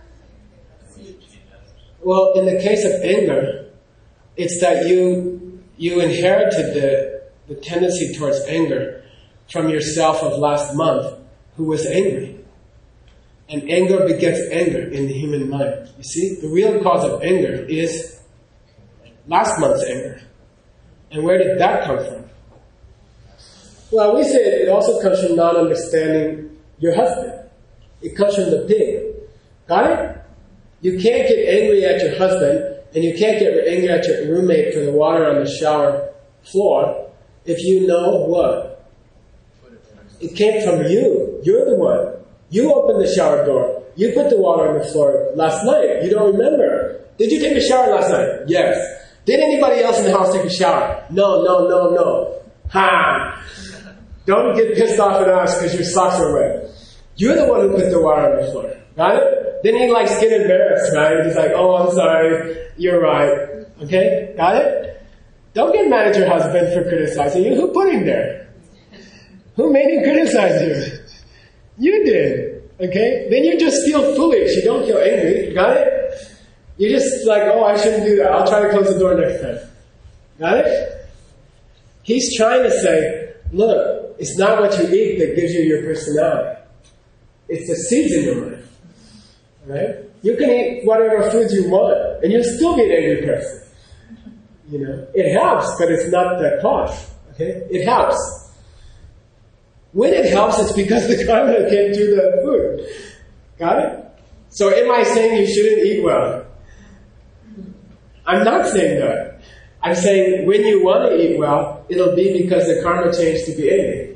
Well, in the case of anger, it's that you inherited the tendency towards anger from yourself of last month, who was angry. And anger begets anger in the human mind. You see, the real cause of anger is last month's anger. And where did that come from? Well, we say it also comes from not understanding your husband. It comes from the pig. Got it? You can't get angry at your husband, and you can't get angry at your roommate for the water on the shower floor if you know what? It came from you. You're the one. You opened the shower door. You put the water on the floor last night. You don't remember. Did you take a shower last night? Yes. Did anybody else in the house take a shower? No. Ha! Don't get pissed off at us because your socks are wet. You're the one who put the water on the floor. Got it? Then he likes get embarrassed, right? He's like, oh, I'm sorry. You're right. Okay? Got it? Don't get mad at your husband for criticizing you. Who put him there? Who made him criticize you? You did. Okay? Then you just feel foolish. You don't feel angry. Got it? You're just like, oh, I shouldn't do that. I'll try to close the door next time. Got it? He's trying to say, look, it's not what you eat that gives you your personality. It's the seeds in your mind. Right? You can eat whatever foods you want, and you'll still be an angry person. It helps, but it's not the cause. Okay? It helps. When it helps, it's because the karma came through the food. Got it? So am I saying you shouldn't eat well? I'm not saying that. I'm saying when you want to eat well, it'll be because the karma changed to be angry.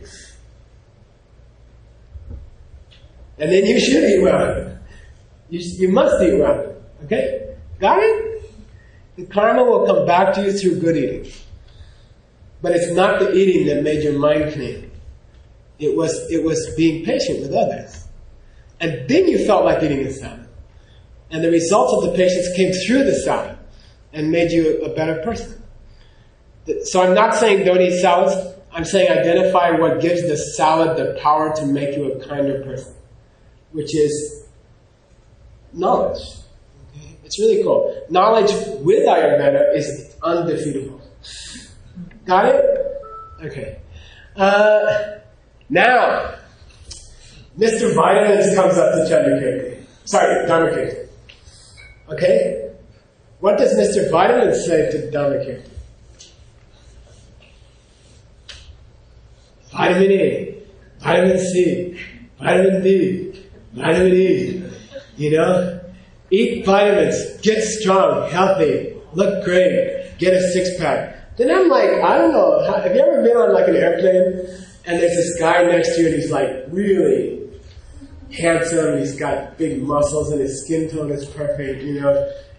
And then you should eat well. You must eat well. Okay? Got it? The karma will come back to you through good eating. But it's not the eating that made your mind clean. It was being patient with others. And then you felt like eating a salad. And the results of the patience came through the salad and made you a better person. So I'm not saying don't eat salads. I'm saying identify what gives the salad the power to make you a kinder person, which is knowledge. Okay? It's really cool. Knowledge with Ayurveda is undefeatable. Got it? Okay. Now, Mr. Vitamins comes up to Chandrakirti. Sorry, Dharmakirti. Okay? What does Mr. Vitamins say to Dharmakirti? Vitamin A, Vitamin C, Vitamin D, Vitamin E. Eat vitamins, get strong, healthy, look great, get a six-pack. Then I'm like, I don't know, have you ever been on like an airplane and there's this guy next to you and he's like really handsome, he's got big muscles and his skin tone is perfect,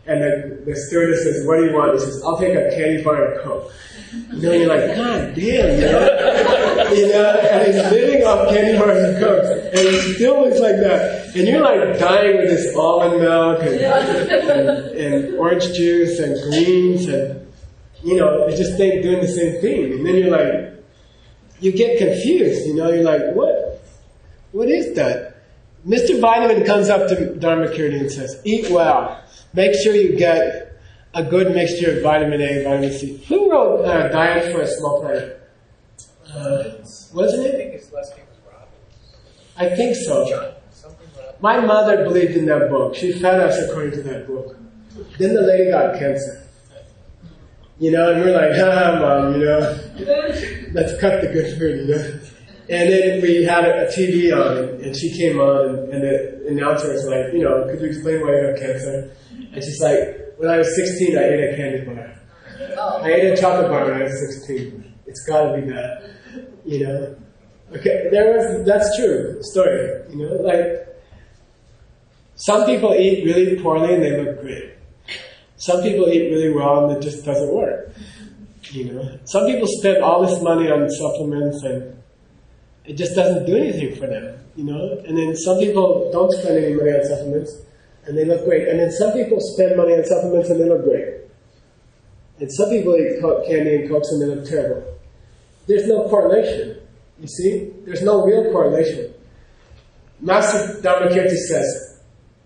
And the stewardess says, what do you want? He says, I'll take a candy bar and Coke. You know, you're like, God damn, you know? You know, and he's living off candy bars and Coke. And he still looks like that. And you're like dying with this almond milk and orange juice and greens and, you know, you just think doing the same thing. And then you're like, you get confused, you know, you're like, what is that? Mr. Vitamin comes up to Dharmakirti and says, eat well. Make sure you get a good mixture of vitamin A, vitamin C. Who wrote Diet for a Small Planet? Wasn't it? I think his last name was Robbins. I think so. Something Robbins. My mother believed in that book. She fed us according to that book. Then the lady got cancer. You know, and we're like, Mom, you know, let's cut the good food, you know. And then we had a TV on, and she came on, and the announcer was like, you know, could you explain why you have cancer? And she's like, when I was 16, I ate a candy bar. I ate a chocolate bar when I was 16. It's gotta be that, you know. Okay, that's true, story, you know, like, some people eat really poorly and they look great. Some people eat really well and it just doesn't work, you know. Some people spend all this money on supplements and it just doesn't do anything for them, you know. And then some people don't spend any money on supplements and they look great. And then some people spend money on supplements and they look great. And some people eat candy and Cokes and they look terrible. There's no correlation, you see? There's no real correlation. Master Dharmakirti says,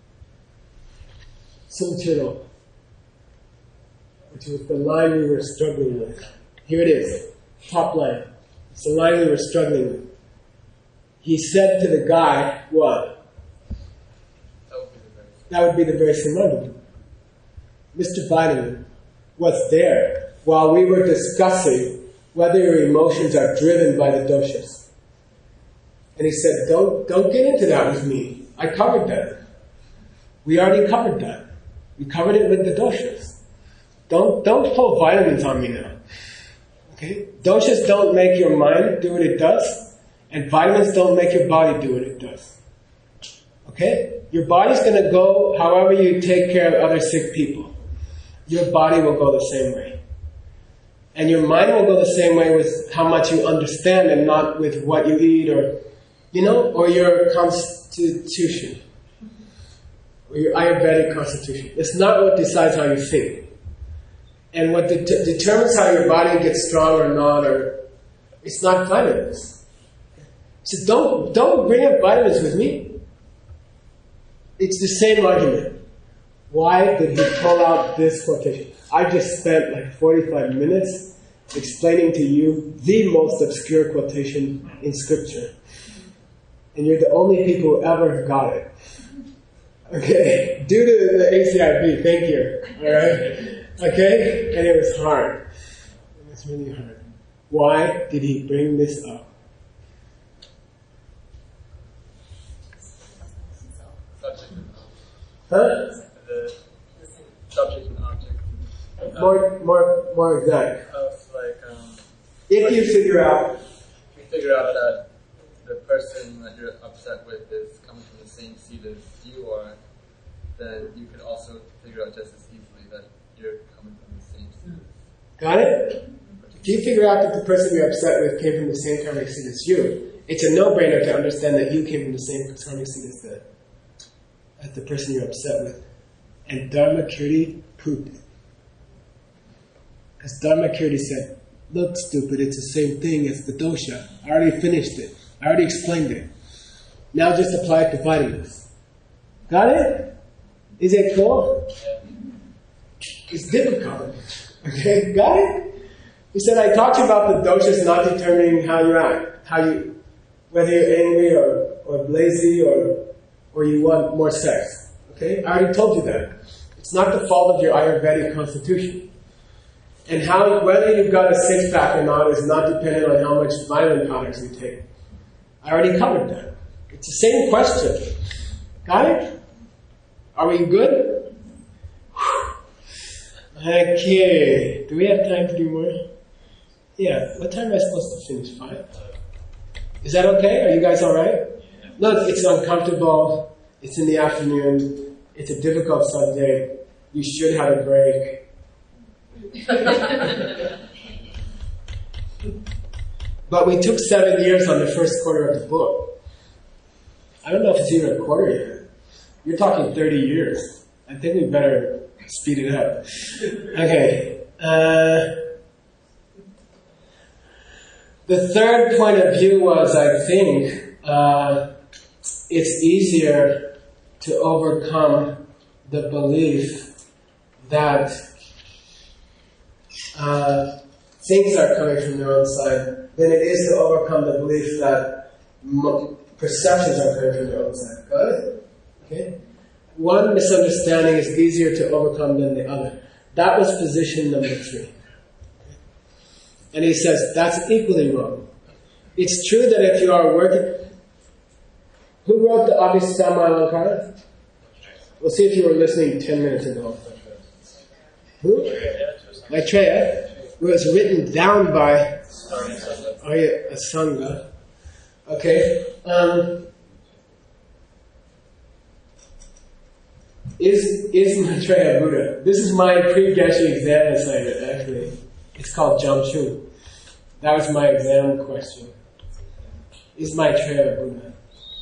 Sumchiro, which was the line we were struggling with. Here it is, top line. It's the line we were struggling with. He said to the guy, what? That would be the very same argument. Mr. Vitamin was there while we were discussing whether your emotions are driven by the doshas. And he said, don't get into that with me. I covered that. We already covered that. We covered it with the doshas. Don't pull vitamins on me now. Okay? Doshas don't make your mind do what it does, and vitamins don't make your body do what it does. Okay? Your body's going to go however you take care of other sick people. Your body will go the same way. And your mind will go the same way with how much you understand and not with what you eat or, you know, or your constitution. Or your Ayurvedic constitution. It's not what decides how you think. And what determines how your body gets strong or not, or it's not vitamins. So don't bring up vitamins with me. It's the same argument. Why did he pull out this quotation? I just spent like 45 minutes explaining to you the most obscure quotation in Scripture. And you're the only people who ever got it. Okay? Due to the ACIB, thank you. Alright? Okay? And it was hard. It was really hard. Why did he bring this up? Huh? The subject and object. More exact. If you figure out that the person that you're upset with is coming from the same seed as you are, then you can also figure out just as easily that you're coming from the same seed. Got it? If you figure out that the person you're upset with came from the same karmic seed as you, it's a no-brainer to understand that you came from the same karmic seed as the person you're upset with. And Dharmakirti proved it. As Dharmakirti said, look stupid, it's the same thing as the dosha. I already finished it. I already explained it. Now just apply it to vitamins. Got it? Is it cool? It's difficult. Okay, got it? He said, I talked about the doshas not determining how you act. Whether you're angry or lazy or you want more sex. Okay? I already told you that. It's not the fault of your Ayurvedic constitution. And whether you've got a six-pack or not is not dependent on how much vitamin products you take. I already covered that. It's the same question. Got it? Are we good? Okay. Do we have time to do more? Yeah. What time am I supposed to finish? 5? Is that okay? Are you guys alright? Look, it's uncomfortable. It's in the afternoon. It's a difficult subject. You should have a break. But we took 7 years on the first quarter of the book. I don't know if it's even a quarter yet. You're talking 30 years. I think we better speed it up. Okay. The third point of view was, I think, it's easier to overcome the belief that things are coming from their own side than it is to overcome the belief that perceptions are coming from their own side. Got it? Okay? One misunderstanding is easier to overcome than the other. That was position number 3. And he says, that's equally wrong. It's true that if you are working... Who wrote the Abhisama Alankara? We'll see if you were listening 10 minutes ago. Who? Maitreya. It was written down by Arya Asanga. Okay. Is Maitreya Buddha? This is my pre-Geshe exam assignment, actually. It's called Jamshu. That was my exam question. Is Maitreya Buddha?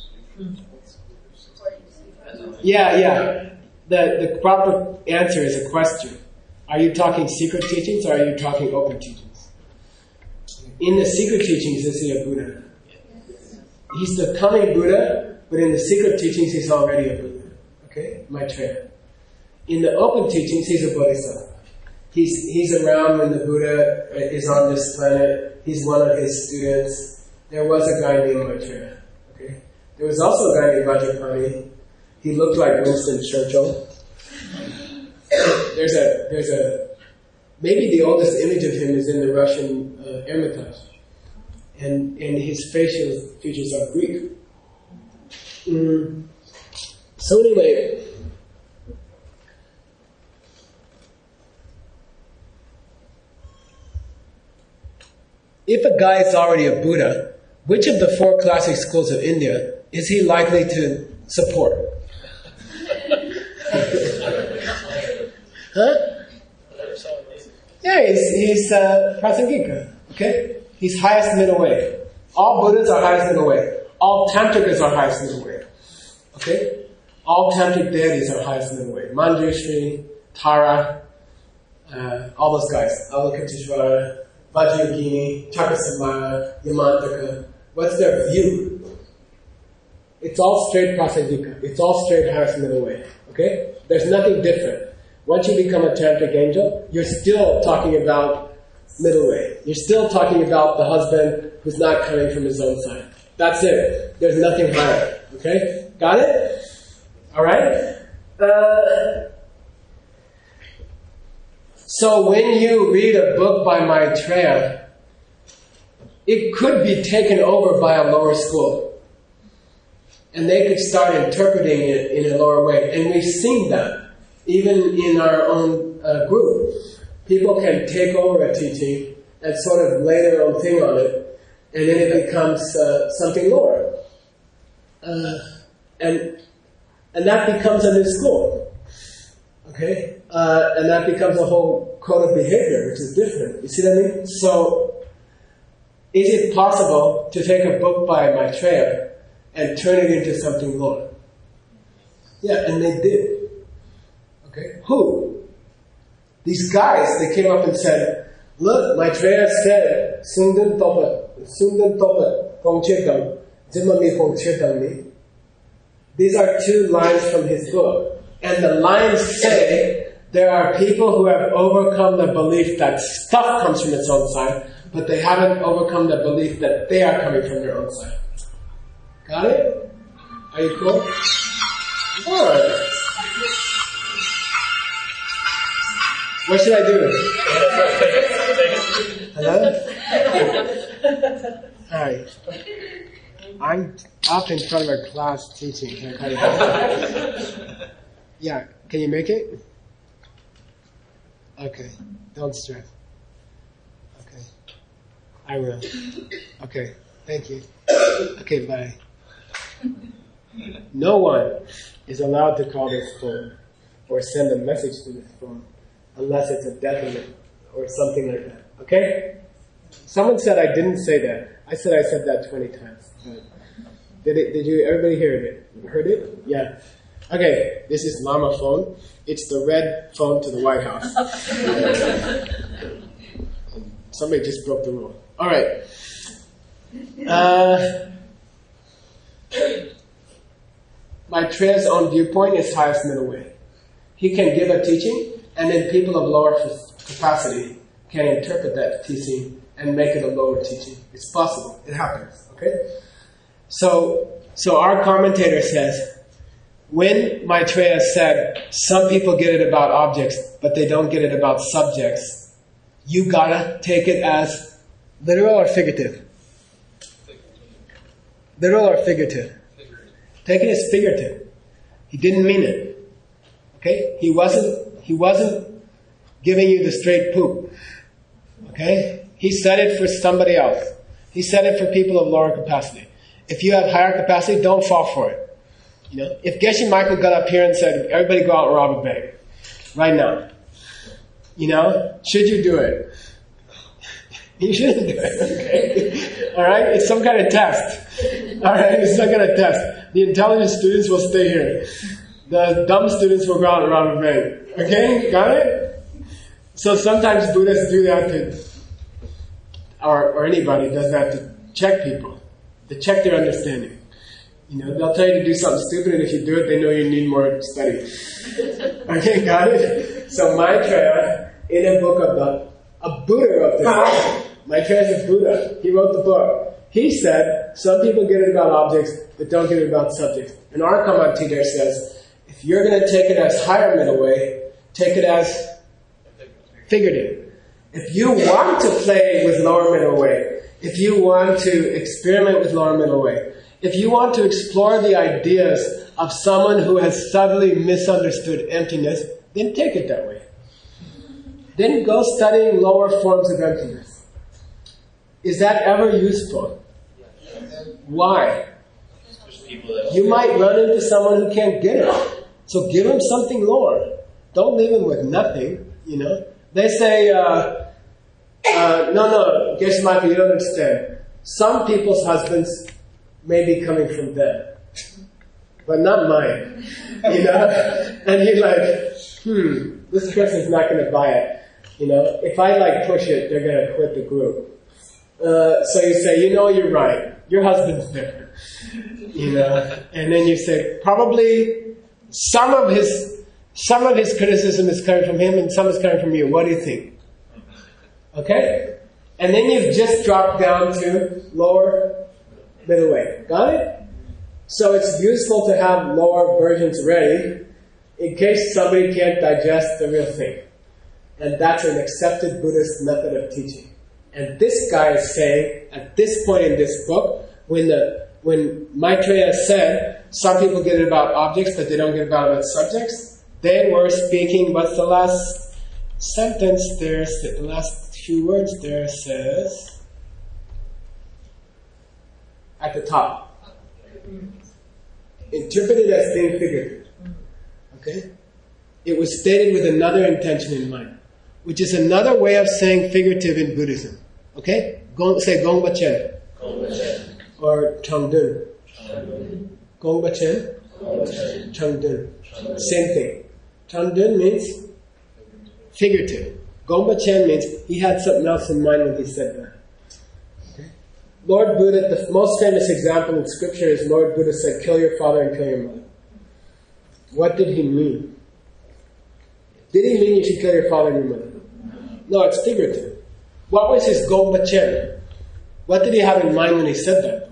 Yeah. The proper answer is a question. Are you talking secret teachings or are you talking open teachings? In the secret teachings, is he a Buddha? He's the coming Buddha, but in the secret teachings, he's already a Buddha. Okay? Maitreya. In the open teachings, he's a Bodhisattva. He's around when the Buddha is on this planet. He's one of his students. There was a guy named Maitreya. Okay? There was also a guy named Vajrapani. He looked like Winston Churchill. There's a maybe the oldest image of him is in the Russian Hermitage, and his facial features are Greek. So anyway, if a guy is already a Buddha, which of the 4 classic schools of India is he likely to support? Huh? Yeah, he's Prasangika. Okay? He's highest middle way. All Buddhas are highest middle way. All Tantrikas are highest middle way. Okay? All Tantric deities are highest middle way. Manjushri, Tara, all those guys. Avalokiteshvara, Vajrayogini, Chakasamara, Yamantaka. What's their view? It's all straight Prasangika. It's all straight highest middle way. Okay? There's nothing different. Once you become a tantric angel, you're still talking about middle way. You're still talking about the husband who's not coming from his own side. That's it. There's nothing higher. Okay? Got it? Alright? So when you read a book by Maitreya, it could be taken over by a lower school. And they could start interpreting it in a lower way. And we've seen that. Even in our own group, people can take over a teaching and sort of lay their own thing on it, and then it becomes something lower. And that becomes a new school. Okay? And that becomes a whole code of behavior, which is different. You see what I mean? So, is it possible to take a book by Maitreya and turn it into something lower? Yeah, and they did. Okay. Who? These guys, they came up and said, look, Maitreya said, Sundan Topa, Pongchekam, Zimami Pongchekam. These are 2 lines from his book. And the lines say, there are people who have overcome the belief that stuff comes from its own side, but they haven't overcome the belief that they are coming from their own side. Got it? Are you cool? Alright. What should I do? Hello? Alright. I'm up in front of a class teaching. Yeah, can you make it? Okay, don't stress. Okay, I will. Okay, thank you. Okay, bye. No one is allowed to call this full. or send a message to this phone unless it's a definite or something like that. Okay? Someone said I didn't say that. I said that 20 times. Did you, everybody hear it? Heard it? Yeah. Okay, this is Lama phone. It's the red phone to the White House. Somebody just broke the rule. All right. Maitreya's own viewpoint is highest middle way. He can give a teaching, and then people of lower capacity can interpret that teaching and make it a lower teaching. It's possible. It happens. Okay? So our commentator says, when Maitreya said, some people get it about objects, but they don't get it about subjects, you gotta take it as literal or figurative? Literal or figurative? Take it as figurative. He didn't mean it. Okay? He wasn't giving you the straight poop. Okay? He said it for somebody else. He said it for people of lower capacity. If you have higher capacity, don't fall for it. You know, if Geshe Michael got up here and said, everybody go out and rob a bank right now, you know, should you do it? You shouldn't do it, okay? Alright? It's some kind of test. Alright? It's some kind of test. The intelligent students will stay here. The dumb students will go out and rob a bank. Okay? Got it? So sometimes Buddhists do that to, or anybody does that to check people, to check their understanding. You know, they'll tell you to do something stupid, and if you do it, they know you need more study. Okay, got it? So Maitreya, in a book of a Buddha of this, Maitreya is a Buddha. He wrote the book. He said, some people get it about objects, but don't get it about subjects. And our commentator says, if you're going to take it as higher middle way, take it as figurative. If you want to play with lower middle way, if you want to experiment with lower middle way, if you want to explore the ideas of someone who has subtly misunderstood emptiness, then take it that way. Then go studying lower forms of emptiness. Is that ever useful? Why? You might run into someone who can't get it. So give him something lower. Don't leave him with nothing, you know. They say, no, Geshe Michael, you don't understand. Some people's husbands may be coming from them, but not mine, you know. And you're like, this person's not going to buy it, you know. If I push it, they're going to quit the group. So you say, you know, you're right. Your husband's different, you know. And then you say, probably some of his criticism is coming from him, and some is coming from you. What do you think? Okay, and then you've just dropped down to lower middle way. Got it? So it's useful to have lower versions ready in case somebody can't digest the real thing. And that's an accepted Buddhist method of teaching. And this guy is saying, at this point in this book, when Maitreya said, some people get it about objects, but they don't get it about subjects, they were speaking, what's the last sentence there, the last few words there says, at the top. Interpreted as being figurative. Okay? It was stated with another intention in mind, which is another way of saying figurative in Buddhism. Okay? Say Gongpa Chen. Or Changdun. Gongpa Chen. Changdun. Same thing. Changdun means figurative. Gongpa Chen means he had something else in mind when he said that. Lord Buddha, the most famous example in scripture is Lord Buddha said, kill your father and kill your mother. What did he mean? Did he mean you should kill your father and your mother? No, it's figurative. What was his Gongpa Chen? What did he have in mind when he said that?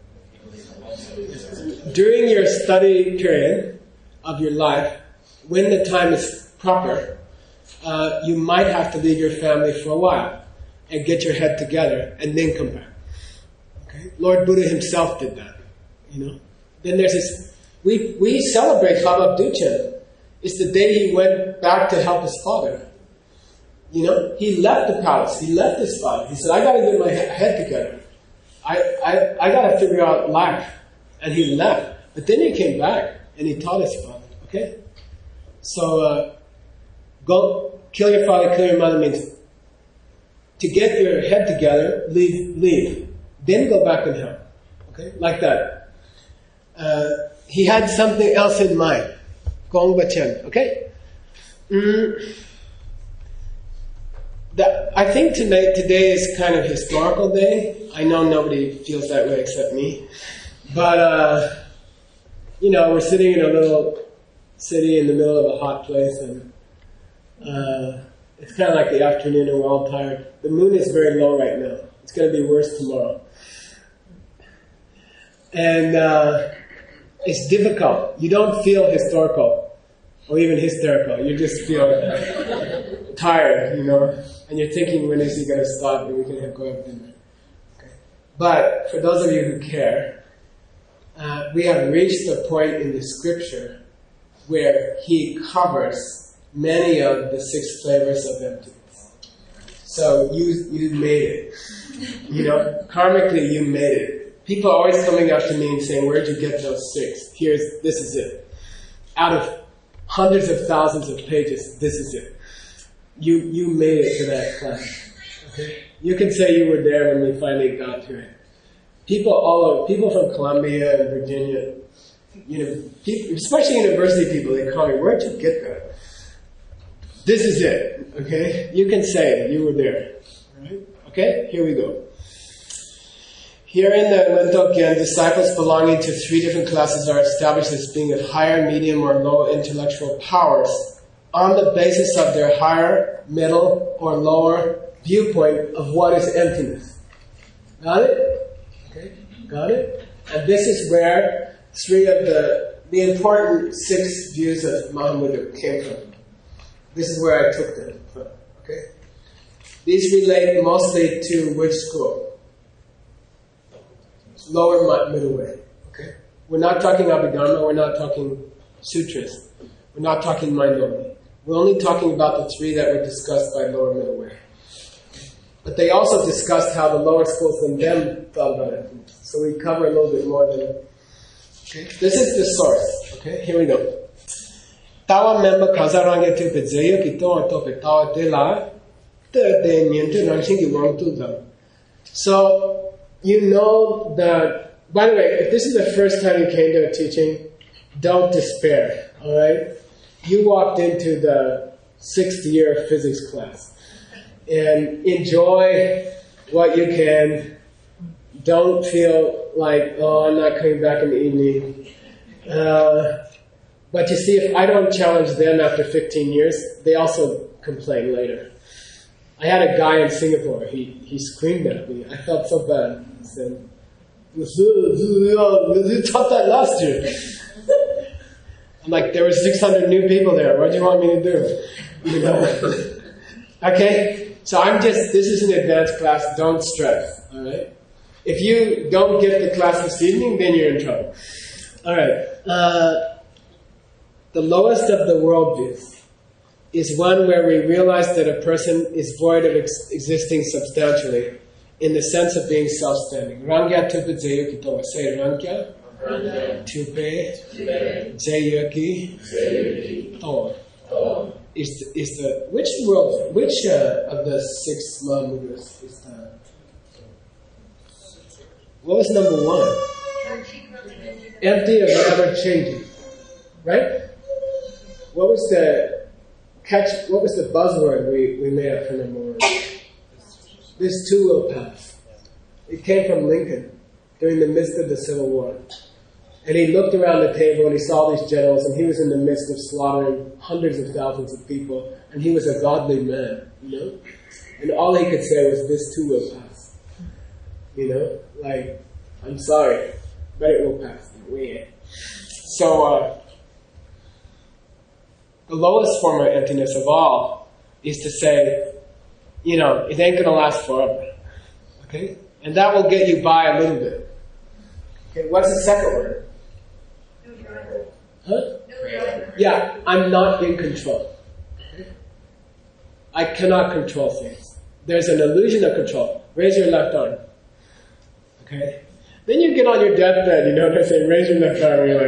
During your study period of your life, when the time is proper, you might have to leave your family for a while and get your head together and then come back. Lord Buddha himself did that, you know. Then there's this, we celebrate Habab Duchen. It's the day he went back to help his father. You know, he left the palace, he left his father. He said, I gotta get my head together. I gotta figure out life. And he left. But then he came back and he taught his father, okay? So, go kill your father, kill your mother means to get your head together, leave. Then go back and help. Okay? Like that. He had something else in mind. Gong Bachen. Okay? I think today is kind of historical day. I know nobody feels that way except me. But, we're sitting in a little city in the middle of a hot place, and it's kind of like the afternoon and we're all tired. The moon is very low right now. It's going to be worse tomorrow. And it's difficult. You don't feel historical or even hysterical. You just feel tired, and you're thinking, when is he going to stop and we can go have dinner. Okay. But for those of you who care, we have reached a point in the scripture where he covers many of the 6 flavors of emptiness. So you made it. Karmically you made it. People are always coming up to me and saying, where'd you get those 6? This is it. Out of hundreds of thousands of pages, this is it. You made it to that class. Okay? You can say you were there when we finally got to it. People from Columbia and Virginia, especially university people, they call me, where'd you get that? This is it, okay? You can say you were there. Right? Okay? Here we go. Here in the Wentokyan, disciples belonging to 3 different classes are established as being of higher, medium, or low intellectual powers on the basis of their higher, middle, or lower viewpoint of what is emptiness. Got it? Okay, got it? And this is where 3 of the important 6 views of Mahamudra came from. This is where I took them from. Okay? These relate mostly to which school? Lower middle way. Okay? We're not talking Abhidharma, we're not talking sutras. We're not talking mind only. We're only talking about the 3 that were discussed by lower middle way. But they also discussed how the lower schools than them thought about it. So we cover a little bit more than... Okay? This is the source. Okay? Here we go. Tawa member Kazaranga to Pizzeya Kito to Petawa Tela Te Nyen to Nanshingi Wang to them. So you know that, by the way, if this is the first time you came to a teaching, don't despair. Alright? You walked into the 6th year physics class. And enjoy what you can. Don't feel like, oh, I'm not coming back in the evening. But you see, if I don't challenge them after 15 years, they also complain later. I had a guy in Singapore, he screamed at me. I felt so bad. He said, you taught that last year. I'm like, there were 600 new people there. What do you want me to do? Okay? So this is an advanced class, don't stress. Alright? If you don't get the class this evening, then you're in trouble. Alright. The lowest of the worldviews is one where we realize that a person is void of existing substantially in the sense of being self-standing. Rangya tupe zeyuki. Say Rangya tupe zeyuki to. Is the which of the 6 Mahamudras is that? What was number 1? Empty of ever changing. Right? What was the buzzword we made up for number 1? This too will pass. It came from Lincoln during the midst of the Civil War. And he looked around the table and he saw these generals, and he was in the midst of slaughtering hundreds of thousands of people, and he was a godly man, And all he could say was, this too will pass. Like, I'm sorry, but it will pass. So, the lowest form of emptiness of all is to say, it ain't going to last forever. Okay? And that will get you by a little bit. Okay, what's the second word? Huh? Yeah, I'm not in control. Okay? I cannot control things. There's an illusion of control. Raise your left arm. Okay? Then you get on your deathbed, and they say, raise your left arm, and you're like,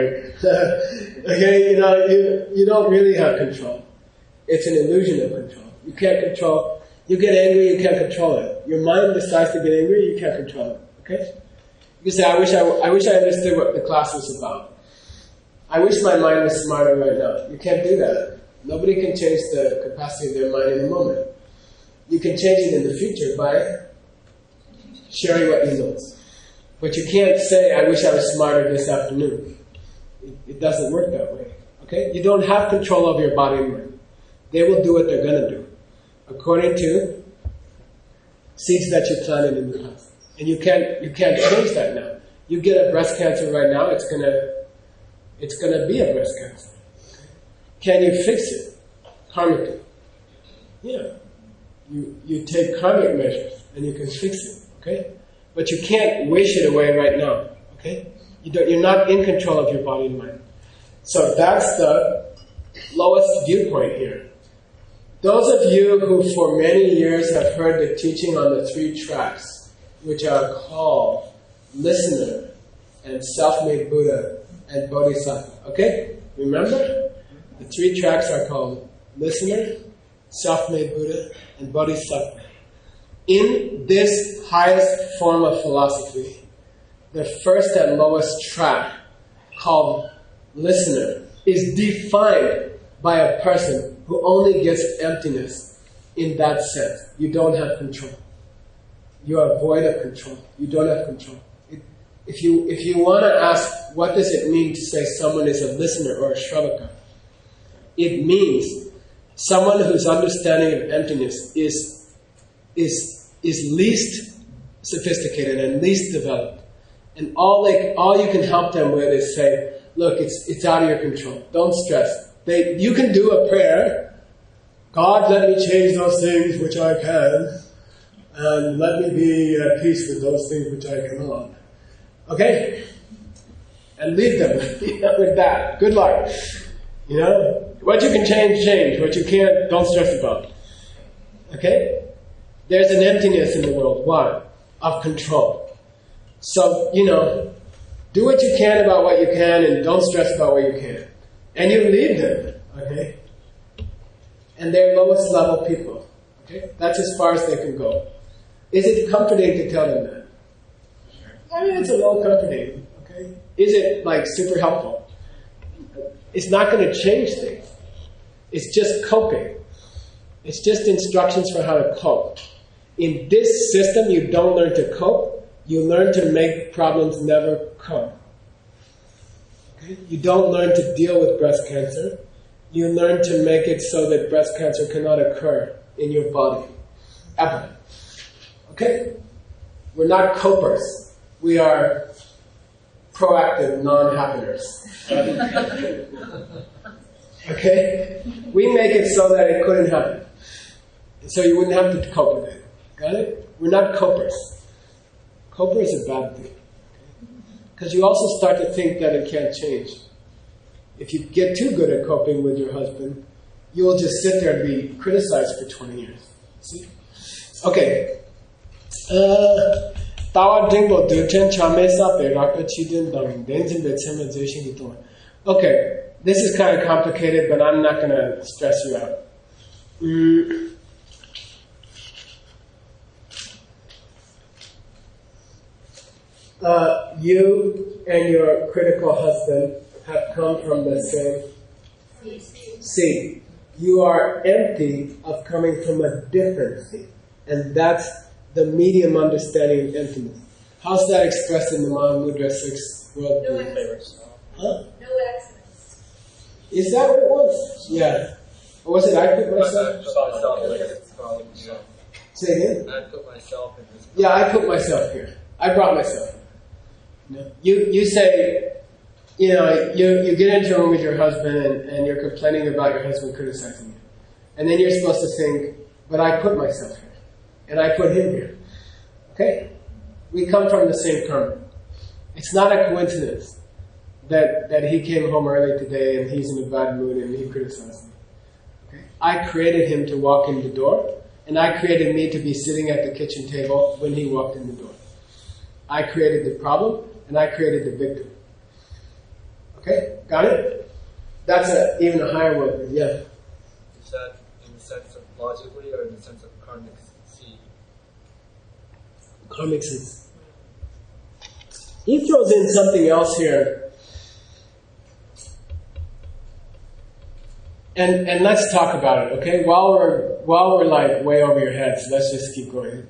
Okay, you don't really have control. It's an illusion of control. You can't control. You get angry, you can't control it. Your mind decides to get angry, you can't control it. Okay? You say, I wish I understood what the class was about. I wish my mind was smarter right now. You can't do that. Nobody can change the capacity of their mind in a moment. You can change it in the future by sharing what you know. But you can't say, I wish I was smarter this afternoon. It doesn't work that way. Okay? You don't have control over your body and mind. They will do what they're going to do, according to seeds that you planted in the past. And you can't change that now. You get a breast cancer right now, it's gonna be a breast cancer. Can you fix it? Karmically. Yeah. You take karmic measures and you can fix it. Okay? But you can't wish it away right now. Okay? You're not in control of your body and mind. So that's the lowest viewpoint here. Those of you who for many years have heard the teaching on the 3 tracks, which are called Listener and Self-Made Buddha and Bodhisattva. Okay? Remember? The 3 tracks are called Listener, Self-Made Buddha, and Bodhisattva. In this highest form of philosophy, the first and lowest track, called Listener, is defined by a person who only gets emptiness in that sense. You don't have control. You are void of control. You don't have control. If you want to ask, what does it mean to say someone is a listener or a Shravaka? It means someone whose understanding of emptiness is least sophisticated and least developed. And all you can help them with is say, look, it's out of your control. Don't stress. You can do a prayer. God, let me change those things which I can, and let me be at peace with those things which I cannot. Okay? And leave them with that. Good luck. What you can change. What you can't, don't stress about. Okay? There's an emptiness in the world. Why? Of control. So, do what you can about what you can and don't stress about what you can't. And you leave them. Okay? And they're lowest level people. Okay? That's as far as they can go. Is it comforting to tell them that? I mean, it's a little comforting. Okay? Is it super helpful? It's not going to change things. It's just coping. It's just instructions for how to cope. In this system, you don't learn to cope. You learn to make problems never come. Okay? You don't learn to deal with breast cancer. You learn to make it so that breast cancer cannot occur in your body. Ever. Okay? We're not copers. We are proactive non-happeners. Okay? We make it so that it couldn't happen. So you wouldn't have to cope with it. Got it? We're not copers. Coper is a bad thing. Because you also start to think that it can't change. If you get too good at coping with your husband, you'll just sit there and be criticized for 20 years. See? Okay. Okay, this is kind of complicated, but I'm not going to stress you out. You and your critical husband have come from the same seed. You are empty of coming from a different seed. And that's the medium understanding of emptiness. How's that expressed in the Mahamudra 6 world? No accidents. Huh? No accidents. Is that what it was? Yeah. Or was it I put myself? Say again? I put myself in this. Yeah, I put myself here. I brought myself here. You say, you get into a room with your husband and you're complaining about your husband criticizing you. And then you're supposed to think, but I put myself here. And I put him here. Okay? We come from the same karma. It's not a coincidence that he came home early today and he's in a bad mood and he criticized me. Okay? I created him to walk in the door, and I created me to be sitting at the kitchen table when he walked in the door. I created the problem, and I created the victim. Okay, got it? That's even a higher world. Yeah. Is that in the sense of logically or in the sense of karmic seed? Karmic sense. He throws in something else here. And let's talk about it, okay? While we're like way over your heads, let's just keep going.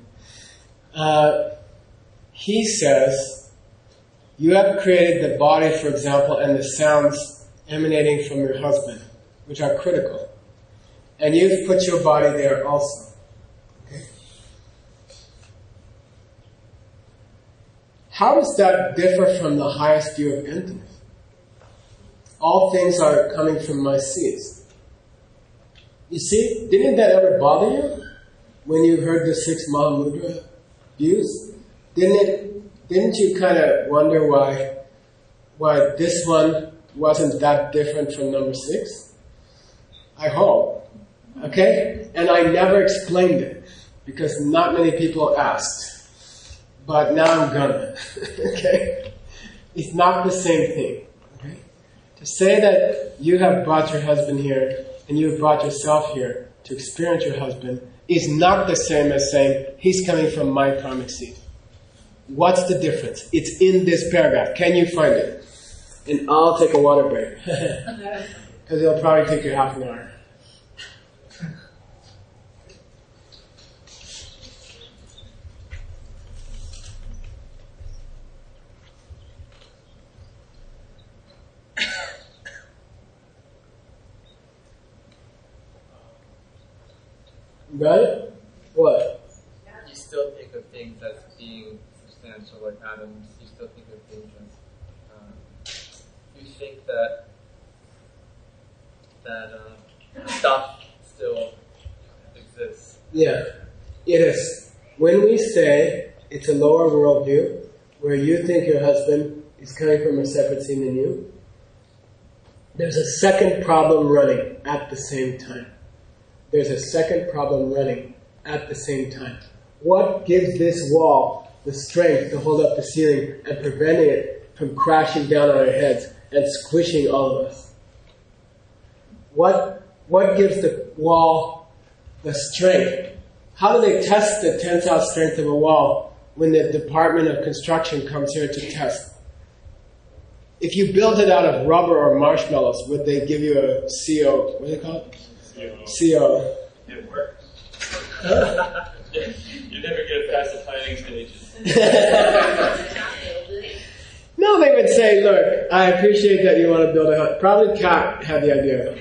He says, you have created the body, for example, and the sounds emanating from your husband, which are critical. And you've put your body there also. Okay? How does that differ from the highest view of emptiness? All things are coming from my seeds. You see, didn't that ever bother you when you heard the 6 Mahamudra views? Didn't you kind of wonder why this one wasn't that different from number 6? I hope. Okay? And I never explained it because not many people asked. But now I'm gonna. Okay? It's not the same thing. Okay? To say that you have brought your husband here and you have brought yourself here to experience your husband is not the same as saying he's coming from my karmic seed. What's the difference? It's in this paragraph. Can you find it? And I'll take a water break. Because it'll probably take you half an hour. Got it? What? You still think of things as being substantial, like atoms. You still think of things as. You think that stuff still exists. Yeah, it is. When we say it's a lower worldview, where you think your husband is coming from a separate scene than you, there's a second problem running at the same time. There's a second problem running at the same time. What gives this wall the strength to hold up the ceiling and preventing it from crashing down on our heads and squishing all of us? What gives the wall the strength? How do they test the tensile strength of a wall when the Department of Construction comes here to test? If you build it out of rubber or marshmallows, would they give you a CO? What is it called? CO. It works. You never get past the planning stages. No, they would say, look, I appreciate that you want to build a house. Probably Kat had the idea.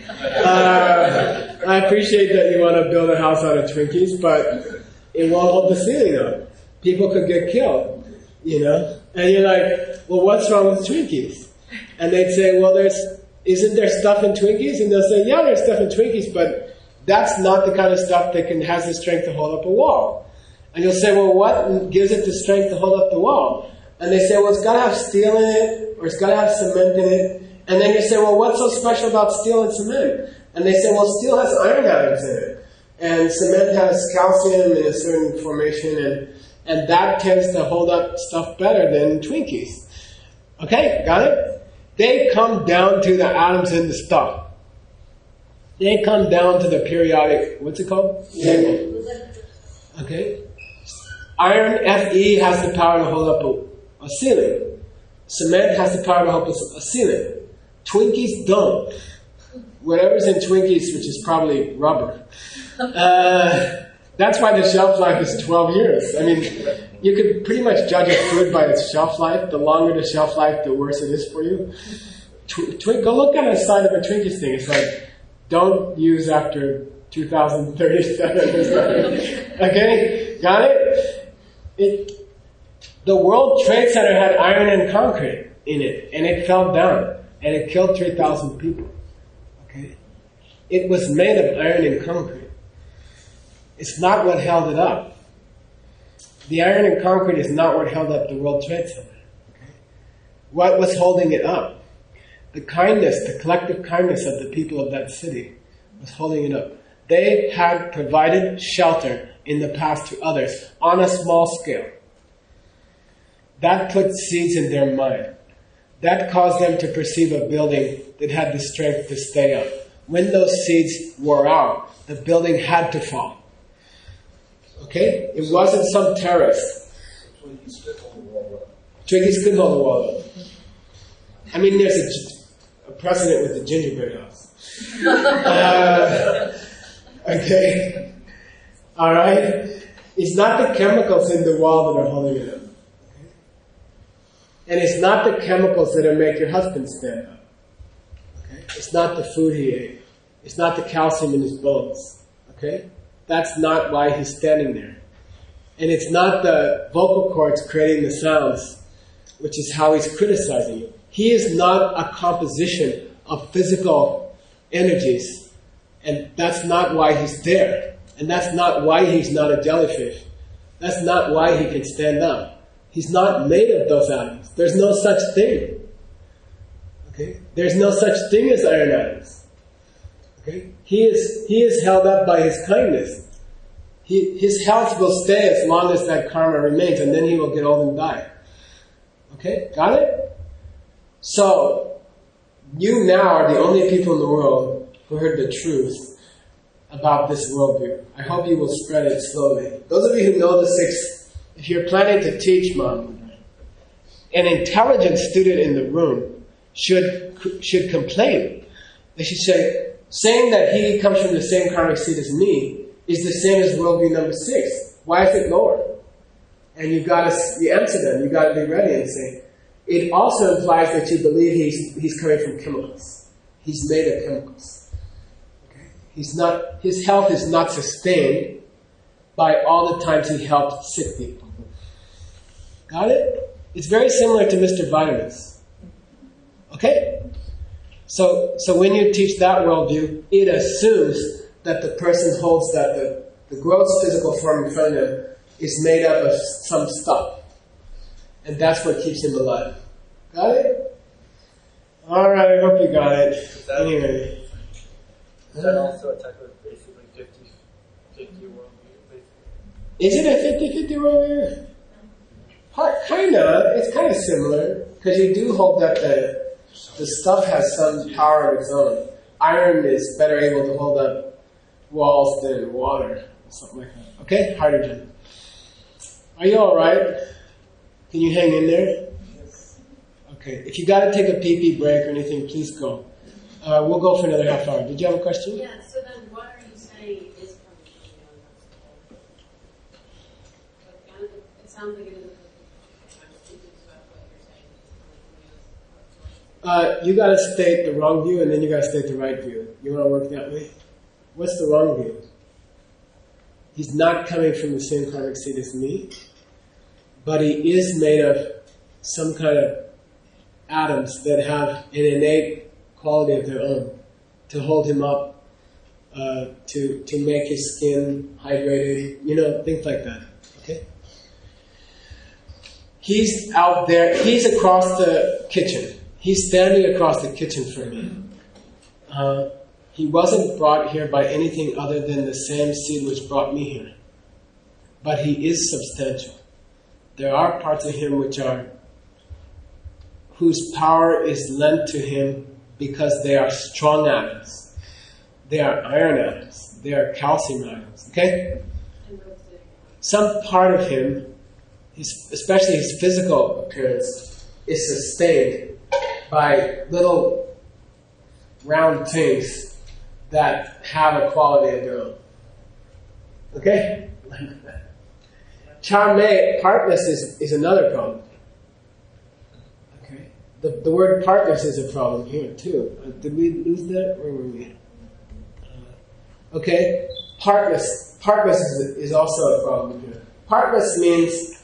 I appreciate that you want to build a house out of Twinkies, but it won't hold the ceiling up. People could get killed, you know? And you're like, well, what's wrong with Twinkies? And they'd say, well, isn't there stuff in Twinkies? And they'll say, yeah, there's stuff in Twinkies, but that's not the kind of stuff that has the strength to hold up a wall. And you'll say, well, what gives it the strength to hold up the wall? And they say, well, it's got to have steel in it, or it's got to have cement in it. And then you say, well, what's so special about steel and cement? And they say, well, steel has iron atoms in it. And cement has calcium in a certain formation, and that tends to hold up stuff better than Twinkies. Okay, got it? They come down to the atoms in the stuff. They come down to the periodic, what's it called? Table. Okay? Iron, Fe, has the power to hold up a ceiling. Cement has the power to hold up a ceiling. Twinkies don't. Whatever's in Twinkies, which is probably rubber. That's why the shelf life is 12 years. I mean, you could pretty much judge a food by its shelf life. The longer the shelf life, the worse it is for you. Go look at the side of a Twinkies thing. It's like, don't use after 2037 or something. Okay? Got it? The World Trade Center had iron and concrete in it, and it fell down, and it killed 3,000 people. Okay? It was made of iron and concrete. It's not what held it up. The iron and concrete is not what held up the World Trade Center. Okay? What was holding it up? The kindness, the collective kindness of the people of that city was holding it up. They had provided shelter in the past to others on a small scale. That put seeds in their mind. that caused them to perceive a building that had the strength to stay up. When those seeds wore out, the building had to fall. Okay? It wasn't some terrace. Twinkies could hold the wall up. Twinkies could hold the wall up. I mean, there's a precedent with the gingerbread house. Okay? Alright? It's not the chemicals in the wall that are holding it up. Okay? And it's not the chemicals that are make your husband stand up. Okay? It's not the food he ate. It's not the calcium in his bones. Okay? That's not why he's standing there. And it's not the vocal cords creating the sounds, which is how he's criticizing you. He is not a composition of physical energies. And that's not why he's there. And that's not why he's not a jellyfish. That's not why he can stand up. He's not made of those atoms. There's no such thing. Okay? There's no such thing as iron atoms. Okay? He is held up by his kindness. His health will stay as long as that karma remains, and then he will get old and die. Okay? Got it? So, you now are the only people in the world who heard the truth about this worldview. I hope you will spread it slowly. Those of you who know the six, if you're planning to teach, Mom, an intelligent student in the room should complain. They should say, saying that he comes from the same karmic seed as me is the same as worldview number 6. Why is it lower? And you answer them. You got to be ready and say, it also implies that you believe he's coming from chemicals. He's made of chemicals. His health is not sustained by all the times he helped sick people. Got it? It's very similar to Mr. Vitamins. Okay? So when you teach that worldview, it assumes that the person holds that the gross physical form in front of him is made up of some stuff. And that's what keeps him alive. Got it? Alright, I hope you got it. Anyway. Is that also a type of basically 50-50 worldview, basically? Is it a 50-50 worldview? Kinda. It's kind of similar. Because you do hold that the stuff has some power of its own. Iron is better able to hold up walls than water. Something like that. Okay? Hydrogen. Are you alright? Can you hang in there? Yes. Okay. If you got to take a pee-pee break or anything, please go. We'll go for another half hour. Did you have a question? Yeah, so then what are you saying is coming from the unknown? It sounds like it is you got to state the wrong view and then you got to state the right view. You want to work that way? What's the wrong view? He's not coming from the same karmic seed as me, but he is made of some kind of atoms that have an innate quality of their own to hold him up, to make his skin hydrated, things like that. Okay? He's out there, he's across the kitchen. He's standing across the kitchen from me. He wasn't brought here by anything other than the same seed which brought me here. But he is substantial. There are parts of him whose power is lent to him because they are strong atoms. They are iron atoms. They are calcium atoms. Okay? Some part of him, especially his physical appearance, is sustained by little round things that have a quality of their own. Okay? Charme, partness is another problem. Okay? The word partness is a problem here too. Did we lose that? Where were we? Okay? Partness is also a problem here. Partness means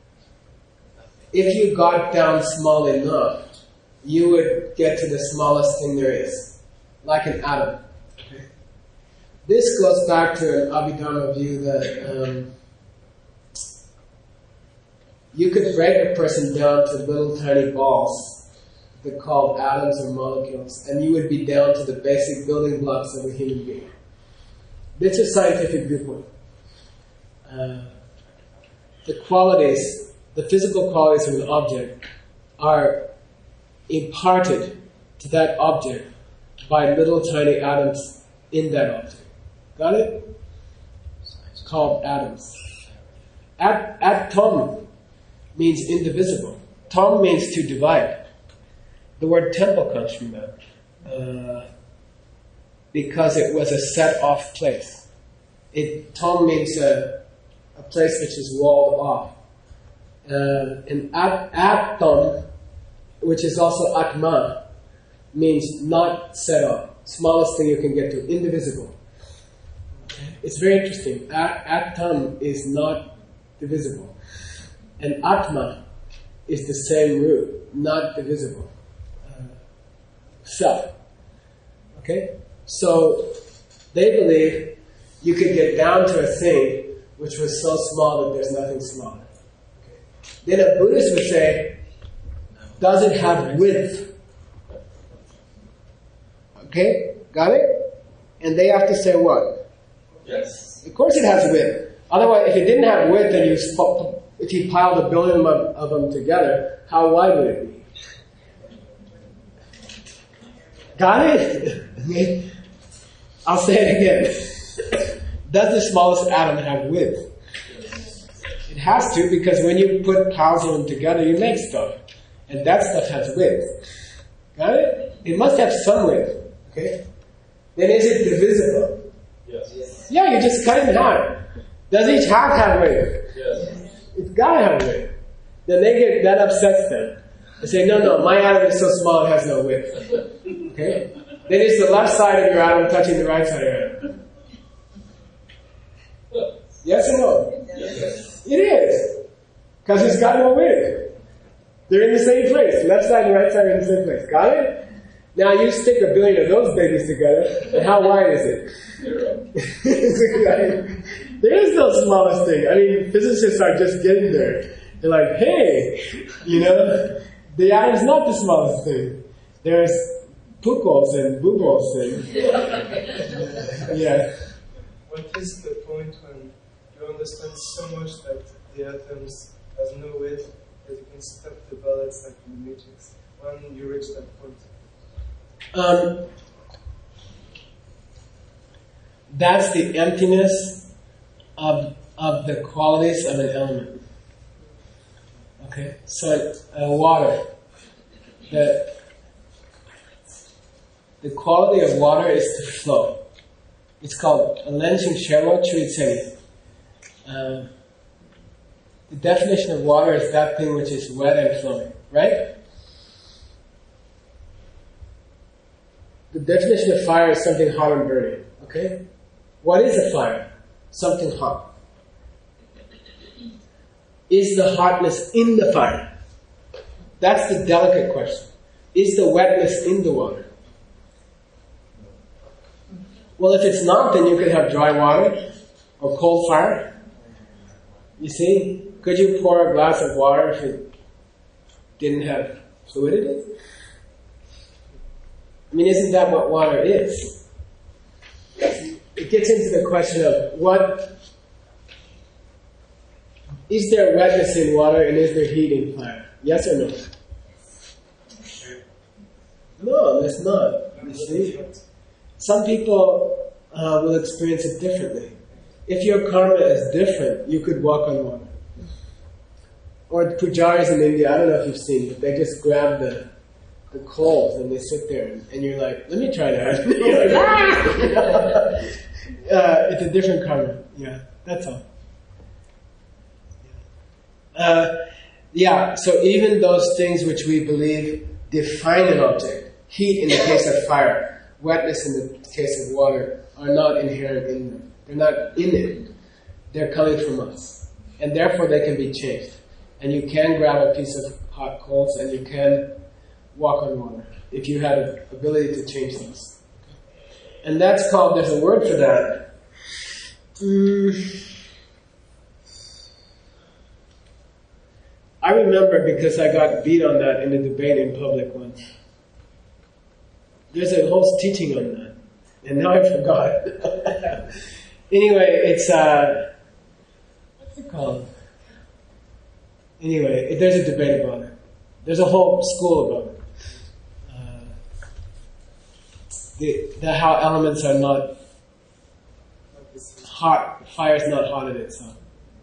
if you got down small enough, you would get to the smallest thing there is, like an atom. Okay? This goes back to an Abhidharma view that you could break a person down to little tiny balls that are called atoms or molecules, and you would be down to the basic building blocks of a human being. It's a scientific viewpoint. The qualities, the physical qualities of an object are imparted to that object by little tiny atoms in that object. Got it? It's called atoms. Atom means indivisible. Tom means to divide. The word temple comes from that. Because it was a set-off place. Tom means a place which is walled off. And atom, which is also atma, means not set off. Smallest thing you can get to, indivisible. It's very interesting. Atom is not divisible. And atma is the same root, not divisible. Self. Okay? So, they believe you could get down to a thing which was so small that there's nothing smaller. Okay. Then a Buddhist would say, does it have width? Okay? Got it? And they have to say what? Yes. Of course it has width. Otherwise, if it didn't have width and if you piled a billion of them together, how wide would it be? Got it? I'll say it again. Does the smallest atom have width? It has to, because when you put piles of them together, you make stuff. And that stuff has width. Got it? It must have some width. Okay? Then is it divisible? Yes. Yeah, you just cut it in half. Does each half have width? Yes. It's gotta have width. Then that upsets them. They say, no, my atom is so small it has no width. Okay? Then is the left side of your atom touching the right side of your atom? Yes or no? Yes. It is. Because it's got no width. They're in the same place. Left side and right side are in the same place. Got it? Now you stick a billion of those babies together, and how wide is it? 0. There is no smallest thing. I mean, physicists are just getting there. They're like, hey, the atom's not the smallest thing. There's pukos and bubos and yeah. What is the point when you understand so much that the atoms has no width that you can stop the bullets like in the Matrix? When you reach that point? That's the emptiness of the qualities of an element. Okay, so water. The quality of water is to flow. It's called Lenshing Sherlo Chui Tseni. The definition of water is that thing which is wet and flowing, right? The definition of fire is something hot and burning, okay? What is a fire? Something hot. Is the hotness in the fire? That's the delicate question. Is the wetness in the water? Well, if it's not, then you could have dry water or cold fire. You see? Could you pour a glass of water if it didn't have fluidity? I mean, isn't that what water is? It gets into the question of is there wetness in water and is there heat in fire? Yes or no? No, there's not. You see? Some people will experience it differently. If your karma is different, you could walk on water. Or the pujaris in India, I don't know if you've seen, but they just grab the coals and they sit there and you're like, let me try that. You're like, it's a different karma. Yeah, that's all. So even those things which we believe define an object, heat in the case of fire, wetness in the case of water, are not inherent in them. They're not in it. They're coming from us. And therefore they can be changed. And you can grab a piece of hot coals and you can walk on water if you had an ability to change things. And that's called, there's a word for that. I remember because I got beat on that in a debate in public once. There's a whole teaching on that. And now I forgot. Anyway, it's, what's it called? Anyway, there's a debate about it. There's a whole school about it. the how elements are not hot, fire is not hot in itself.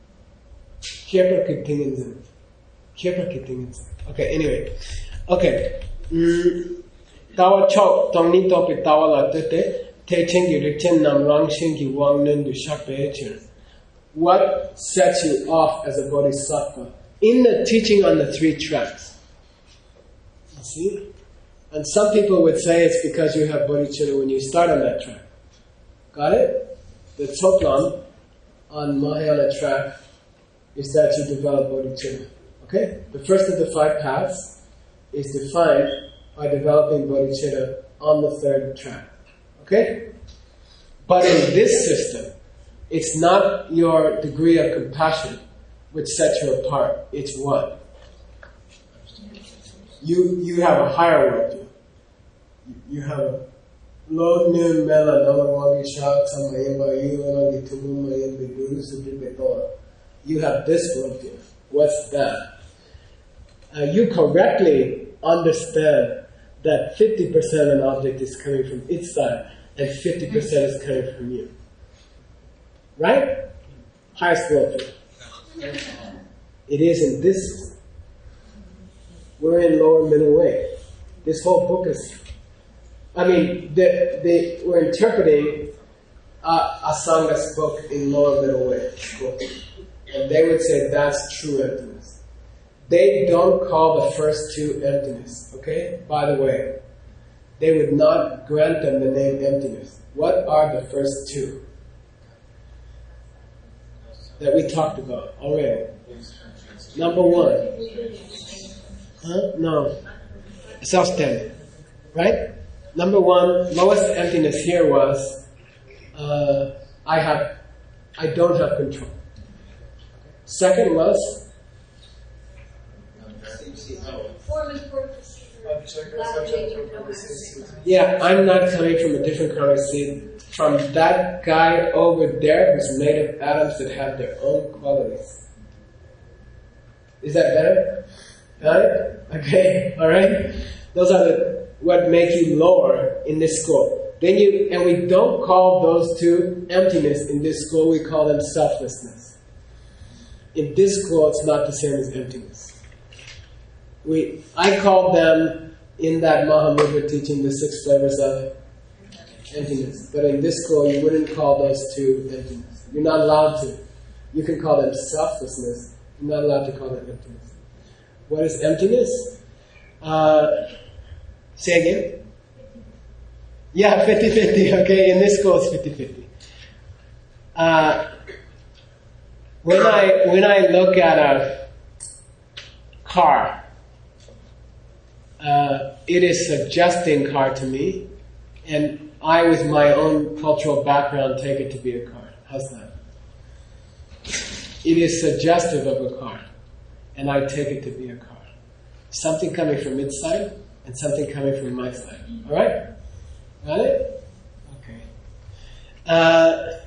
Okay, anyway. Okay. Tawa chok tong ni topi tawa la tete te chingi richen nam rang shingi wang nendu shakpe echin. What sets you off as a bodhisattva? In the teaching on the 3 tracks. You see? And some people would say it's because you have bodhicitta when you start on that track. Got it? The Tsoklam on Mahayana track is that you develop bodhicitta. Okay? The first of the 5 paths is defined by developing bodhicitta on the 3rd track. Okay? But in this system, it's not your degree of compassion which sets you apart. It's what? You have a higher worldview. You have a lo nu mela namawangi shak samayimba yulangi tumumayimbi guru sudibetola. You have this worldview. What's that? You correctly understand that 50% of an object is coming from its side and 50% is coming from you. Right? Highest worldview. It is in this. We're in lower middle way. This whole book is. We're interpreting Asanga's book in lower middle way. And they would say that's true emptiness. They don't call the first 2 emptiness. Okay? By the way, they would not grant them the name emptiness. What are the first 2? That we talked about already. Number 1. No. Self-standing. Right? Number 1, lowest emptiness here was, I don't have control. Second was, yeah, I'm not coming from a different karmic seed from that guy over there who's made of atoms that have their own qualities. Is that better? Got it? Okay, alright? Those are what make you lower in this school. And we don't call those 2 emptiness in this school, we call them selflessness. In this school, it's not the same as emptiness. I called them, in that Mahamudra teaching, the 6 flavors of emptiness. But in this school, you wouldn't call those 2 emptiness. You're not allowed to. You can call them selflessness. You're not allowed to call them emptiness. What is emptiness? Say again? Yeah, 50-50, okay? In this school, it's 50-50. When I look at a car, it is suggesting car to me, and I, with my own cultural background, take it to be a car. How's that? It is suggestive of a car, and I take it to be a car. Something coming from its side, and something coming from my side. Alright? Got it? Okay.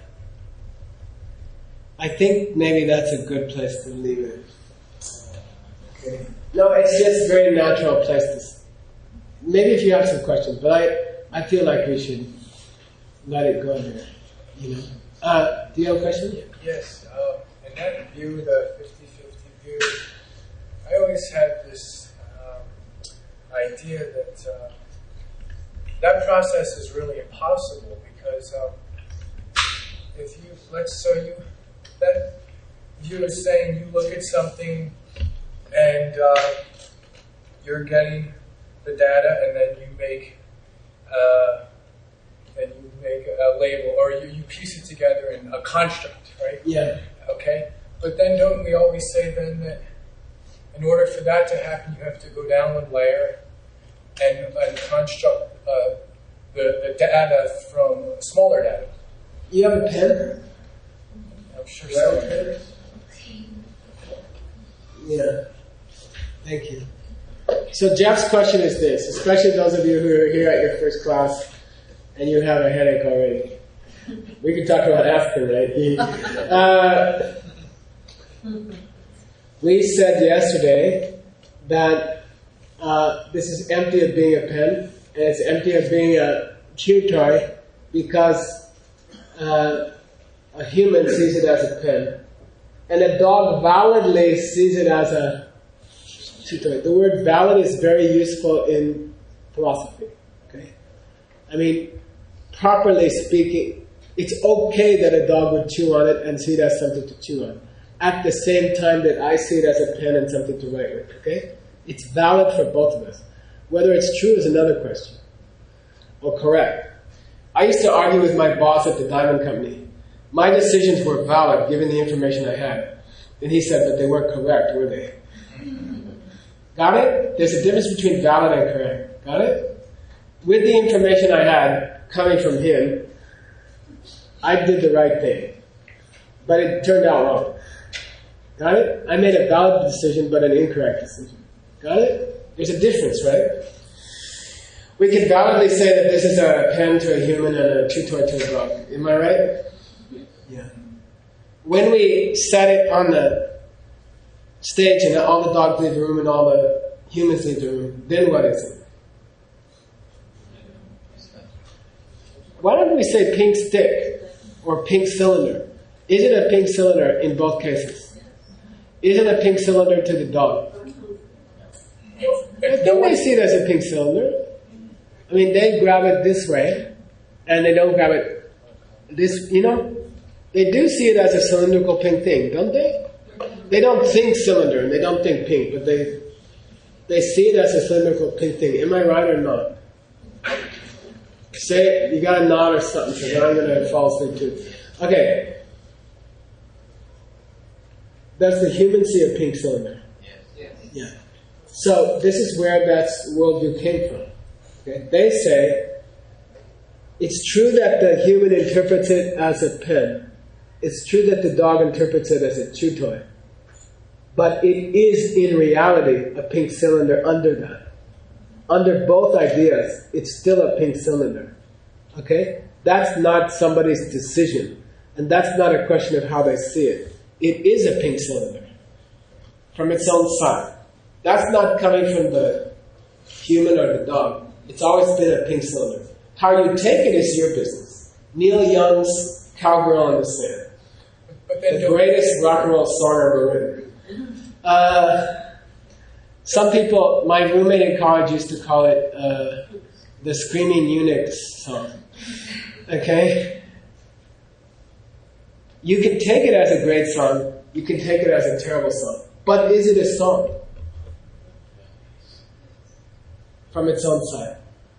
I think maybe that's a good place to leave it. Okay. No, it's just a very natural place to... Maybe if you have some questions, but I feel like we should let it go there. You know? Do you have a question? Yes. In that view, the 50-50 view, I always had this idea that that process is really impossible because if you that view is saying you look at something and you're getting the data and then you make a label or you piece it together in a construct, right? Yeah. Okay. But then don't we always say then that in order for that to happen, you have to go down one layer and construct the data from smaller data? You have a pen? I'm sure so. Yeah. Thank you. So Jeff's question is this, especially those of you who are here at your first class and you have a headache already. We can talk about after, right? We said yesterday that this is empty of being a pen, and it's empty of being a chew toy because a human sees it as a pen, and a dog validly sees it as a chew toy. The word valid is very useful in philosophy. Okay, I mean, properly speaking, it's okay that a dog would chew on it and see it as something to chew on, at the same time that I see it as a pen and something to write with. Okay, it's valid for both of us. Whether it's true is another question, or correct. I used to argue with my boss at the diamond company. My decisions were valid given the information I had. And he said that they weren't correct, were they? Got it? There's a difference between valid and correct. Got it? With the information I had coming from him, I did the right thing. But it turned out wrong. Got it? I made a valid decision but an incorrect decision. Got it? There's a difference, right? We can validly say that this is a pen to a human and a chew toy to a dog. Am I right? Yeah. When we set it on the stage and all the dogs leave the room and all the humans leave the room, then what is it? Why don't we say pink stick or pink cylinder? Is it a pink cylinder in both cases? Is it a pink cylinder to the dog? I think they see it as a pink cylinder. I mean, they grab it this way, and they don't grab it this, you know? They do see it as a cylindrical pink thing, don't they? They don't think cylinder, and they don't think pink, but they see it as a cylindrical pink thing. Am I right or not? Say, you got a nod or something, because I'm going to fall asleep too. Okay. Does the human see a pink cylinder? Yes. Yeah. So, this is where that worldview came from. Okay. They say, it's true that the human interprets it as a pen. It's true that the dog interprets it as a chew toy. But it is, in reality, a pink cylinder under that. Under both ideas, it's still a pink cylinder. Okay? That's not somebody's decision. And that's not a question of how they see it. It is a pink cylinder. From its own side. That's not coming from the human or the dog. It's always been a pink cylinder. How you take it is your business. Neil Young's Cowgirl on the Sand. The greatest rock and roll song ever written. Some people, my roommate in college used to call it the Screaming Eunuchs song. Okay? You can take it as a great song. You can take it as a terrible song. But is it a song? From its own side.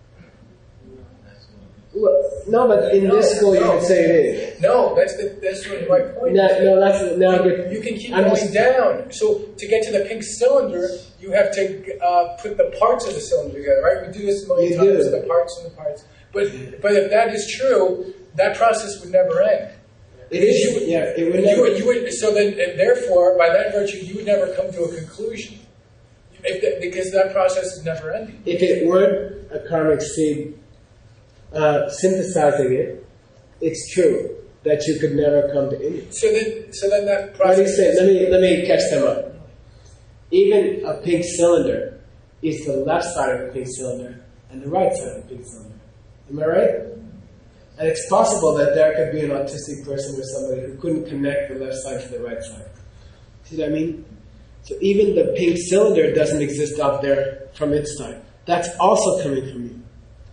Well, no, but in this school you would say it is. No, that's what my point is. You can keep going down. So to get to the pink cylinder, you have to put the parts of the cylinder together, right? We do this a million times, the parts and the parts. But if that is true, that process would never end. It is. It would never. You would. So then, and therefore, by that virtue, you would never come to a conclusion, because that process is never ending. If it weren't a karmic seed synthesizing it, it's true that you could never come to any. So then that process. What do you say? Let me catch them up. Even a pink cylinder is the left side of the pink cylinder and the right side of the pink cylinder. Am I right? And it's possible that there could be an autistic person or somebody who couldn't connect the left side to the right side. See what I mean? So even the pink cylinder doesn't exist out there from its side. That's also coming from you.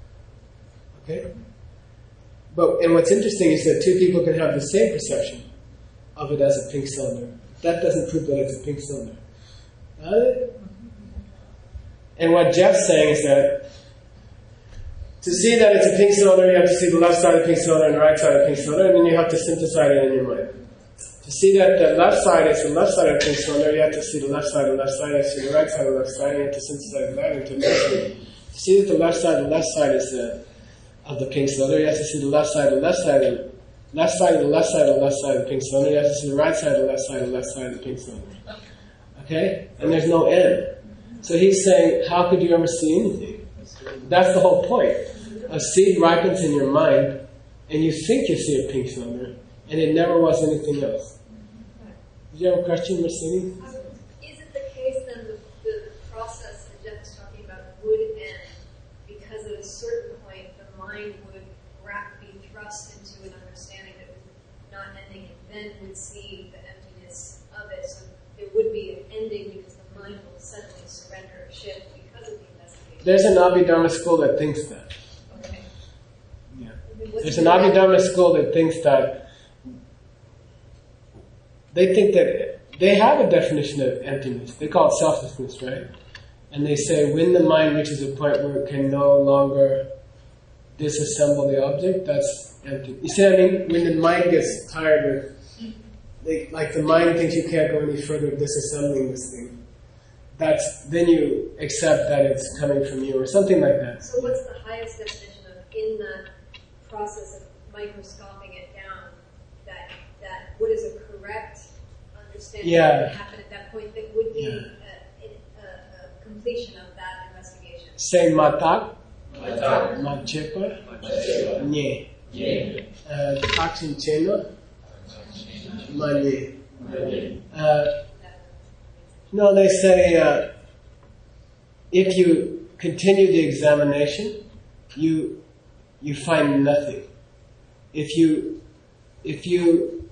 Okay? And what's interesting is that two people can have the same perception of it as a pink cylinder. That doesn't prove that it's a pink cylinder. Got it? And what Jeff's saying is that to see that it's a pink cylinder, you have to see the left side of the pink cylinder and the right side of the pink cylinder, and then you have to synthesize it in your mind. To see that the left side is the left side of the pink cylinder, you have to see the left side of the left side, you have to see the right side of the left side, and you have to synthesize that into a picture. To see that the left side is of the pink cylinder, you have to see the left side of the left side of the left side of the left side of the left side of the pink cylinder, you have to see the right side of the left side of the left side of the pink cylinder. Okay? And there's no end. So he's saying, how could you ever see anything? That's the whole point. A seed ripens in your mind, and you think you see a pink cylinder, and it never was anything else. Did you have a question, Mercedes? Is it the case then the process that Jeff is talking about would end because at a certain point the mind would see the emptiness of it. So there would be an ending because the mind will suddenly surrender or shift because of the investigation. There's an Abhidharma school that thinks that. Okay. Yeah. What's There's the- an Abhidharma school that thinks that they think that they have a definition of emptiness. They call it selflessness, right? And they say when the mind reaches a point where it can no longer disassemble the object, that's empty. You see what I mean? When the mind gets tired with, like the mind thinks you can't go any further disassembling this thing, then you accept that it's coming from you or something like that. So what's the highest definition of in that process of microscoping it down, that what is a correct understanding of what happened at that point that would be a completion of that investigation? Say matak, machepa, nye. Taksin cheno, manye. No, they say if you continue the examination, you find nothing. If you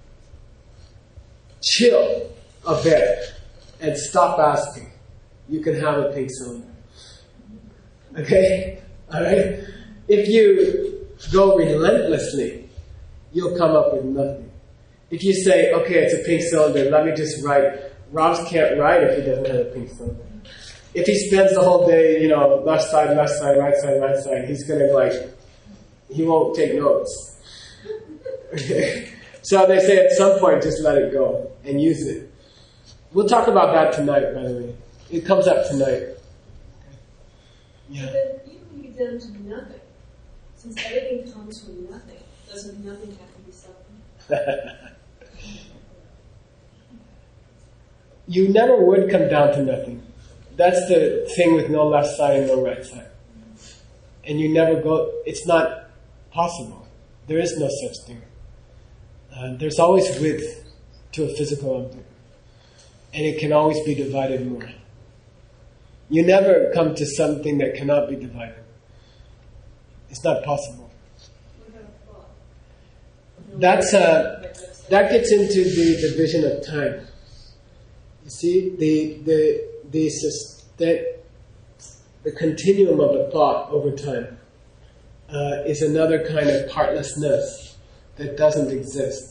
chill a bit and stop asking, you can have a pink cylinder. Okay? Alright? If you go relentlessly, you'll come up with nothing. If you say, okay, it's a pink cylinder, let me just write. Robs can't write if he doesn't have a pink cylinder. If he spends the whole day, left side, right side, he's gonna he won't take notes. Okay? So they say at some point, just let it go and use it. We'll talk about that tonight, by the way. It comes up tonight. Yeah. But then even when you get down to nothing, since everything comes from nothing, doesn't nothing have to be something? You never would come down to nothing. That's the thing with no left side and no right side. And you never go, it's not possible. There is no such thing. There's always width to a physical object. And it can always be divided more. You never come to something that cannot be divided. It's not possible. That gets into the division of time. You see, the continuum of a thought over time is another kind of partlessness that doesn't exist.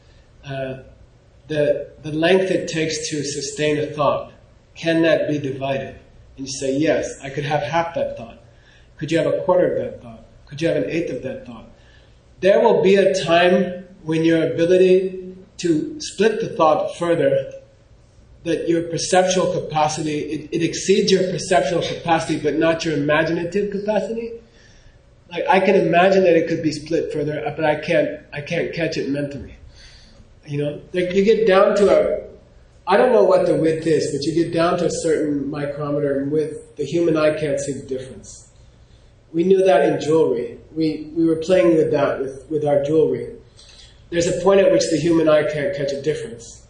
The length it takes to sustain a thought, can that be divided? And you say, yes, I could have half that thought. Could you have a quarter of that thought? Could you have an eighth of that thought? There will be a time when your ability to split the thought further, that your perceptual capacity, it exceeds your perceptual capacity, but not your imaginative capacity. Like, I can imagine that it could be split further, but I can't catch it mentally. You get down to I don't know what the width is, but you get down to a certain micrometer in width, the human eye can't see the difference. We knew that in jewelry. We were playing with that with our jewelry. There's a point at which the human eye can't catch a difference.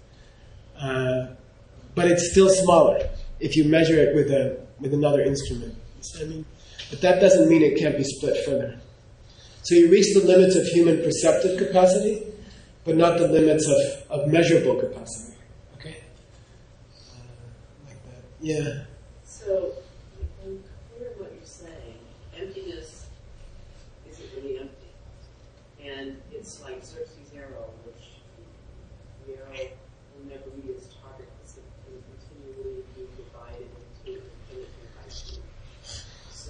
But it's still smaller if you measure it with another instrument. You see what I mean? But that doesn't mean it can't be split further. So you reach the limits of human perceptive capacity, but not the limits of measurable capacity. Okay? Like that. Yeah. So, I'm clear what you're saying. Emptiness isn't really empty. And it's like Xerxes' arrow, which the arrow will never be its target because it can continually be divided into infinite complexity. So,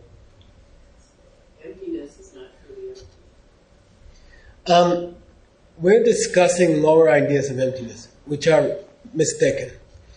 emptiness is not truly empty. We're discussing lower ideas of emptiness, which are mistaken.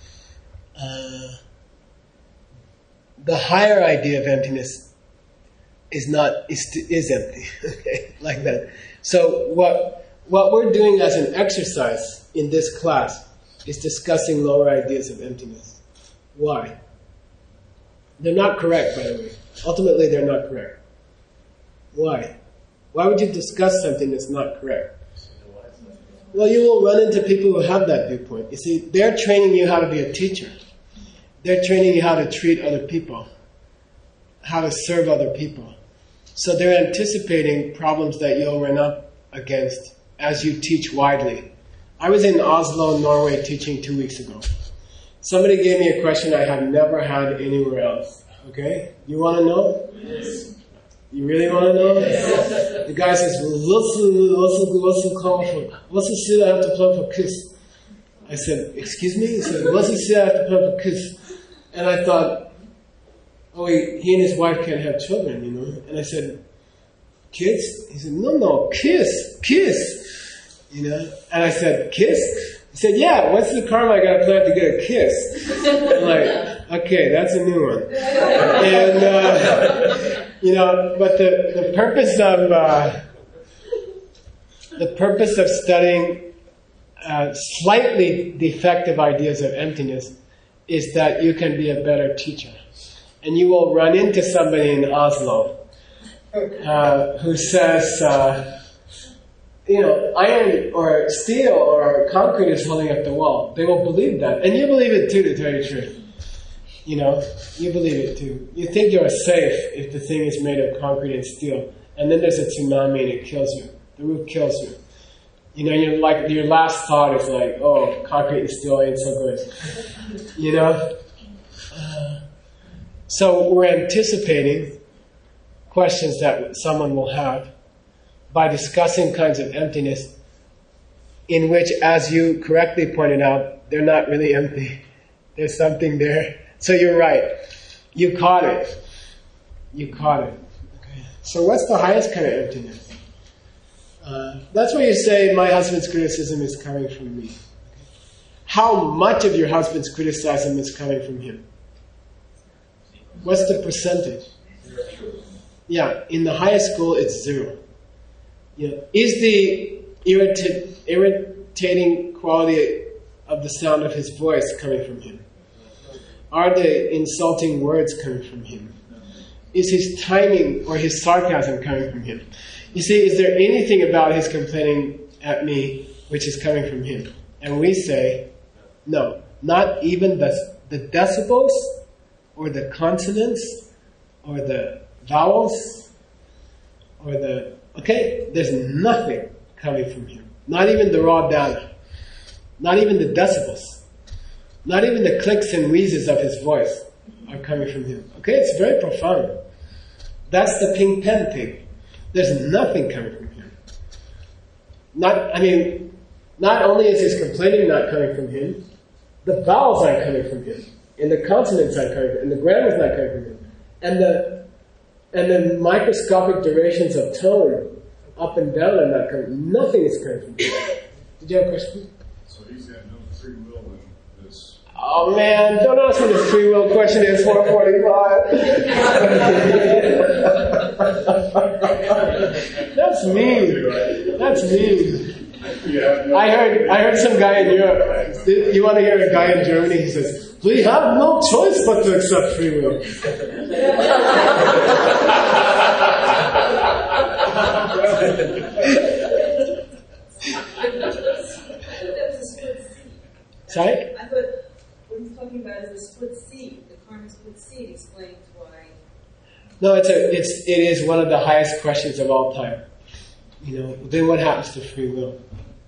The higher idea of emptiness is empty, okay, like that. So what we're doing as an exercise in this class is discussing lower ideas of emptiness. Why? They're not correct, by the way. Ultimately, they're not correct. Why? Why would you discuss something that's not correct? Well, you will run into people who have that viewpoint. You see, they're training you how to be a teacher. They're training you how to treat other people, how to serve other people. So they're anticipating problems that you'll run up against as you teach widely I was in Oslo, Norway, teaching 2 weeks ago. Somebody gave me a question I have never had anywhere else. Okay? You want to know? Yes. You really want to know? Yes. The guy says, what's the seal I have to plug for kiss? I said, excuse me? He said, what's the seal I have to plug for kiss? And I thought, oh, he and his wife can't have children, you know? And I said, kids? He said, no, kiss. You know? And I said, kiss? He said, yeah, what's the karma I gotta plan to get a kiss? I'm like, okay, that's a new one. And, you know, but the purpose of studying slightly defective ideas of emptiness is that you can be a better teacher. And you will run into somebody in Oslo who says, you know, iron or steel or concrete is holding up the wall. They will believe that. And you believe it too, to tell you the truth. You know, you believe it too. You think you're safe if the thing is made of concrete and steel. And then there's a tsunami and it kills you. The roof kills you. You know, you're like, your last thought is like, oh, concrete and steel ain't so good. You know? So we're anticipating questions that someone will have by discussing kinds of emptiness in which, as you correctly pointed out, they're not really empty. There's something there. So you're right. You caught it. Okay. So what's the highest kind of emptiness? That's where you say, my husband's criticism is coming from me. How much of your husband's criticism is coming from him? What's the percentage? Yeah, in the highest school, it's 0. You know, is the irritating quality of the sound of his voice coming from him? Are the insulting words coming from him? Is his timing or his sarcasm coming from him? You see, is there anything about his complaining at me which is coming from him? And we say, no, not even the decibels or the consonants or the vowels or there's nothing coming from him. Not even the raw data. Not even the decibels. Not even the clicks and wheezes of his voice are coming from him. Okay, it's very profound. That's the ping pen thing. There's nothing coming from him. Not only is his complaining not coming from him, the vowels aren't coming from him, and the consonants aren't coming from him, and the grammar's not coming from him, and the microscopic durations of tone, up and down, are not coming. Nothing is coming from him. Did you have a question? So he's got no free will in this. Oh man, don't ask me the free will question. It's 4:45. That's mean. That's mean. I heard some guy in Europe. You want to hear a guy in Germany? He says, "We have no choice but to accept free will." Sorry? I thought what he's talking about is the split seed. The karmic split seed explains why. No, it is one of the highest questions of all time. You know, then what happens to free will?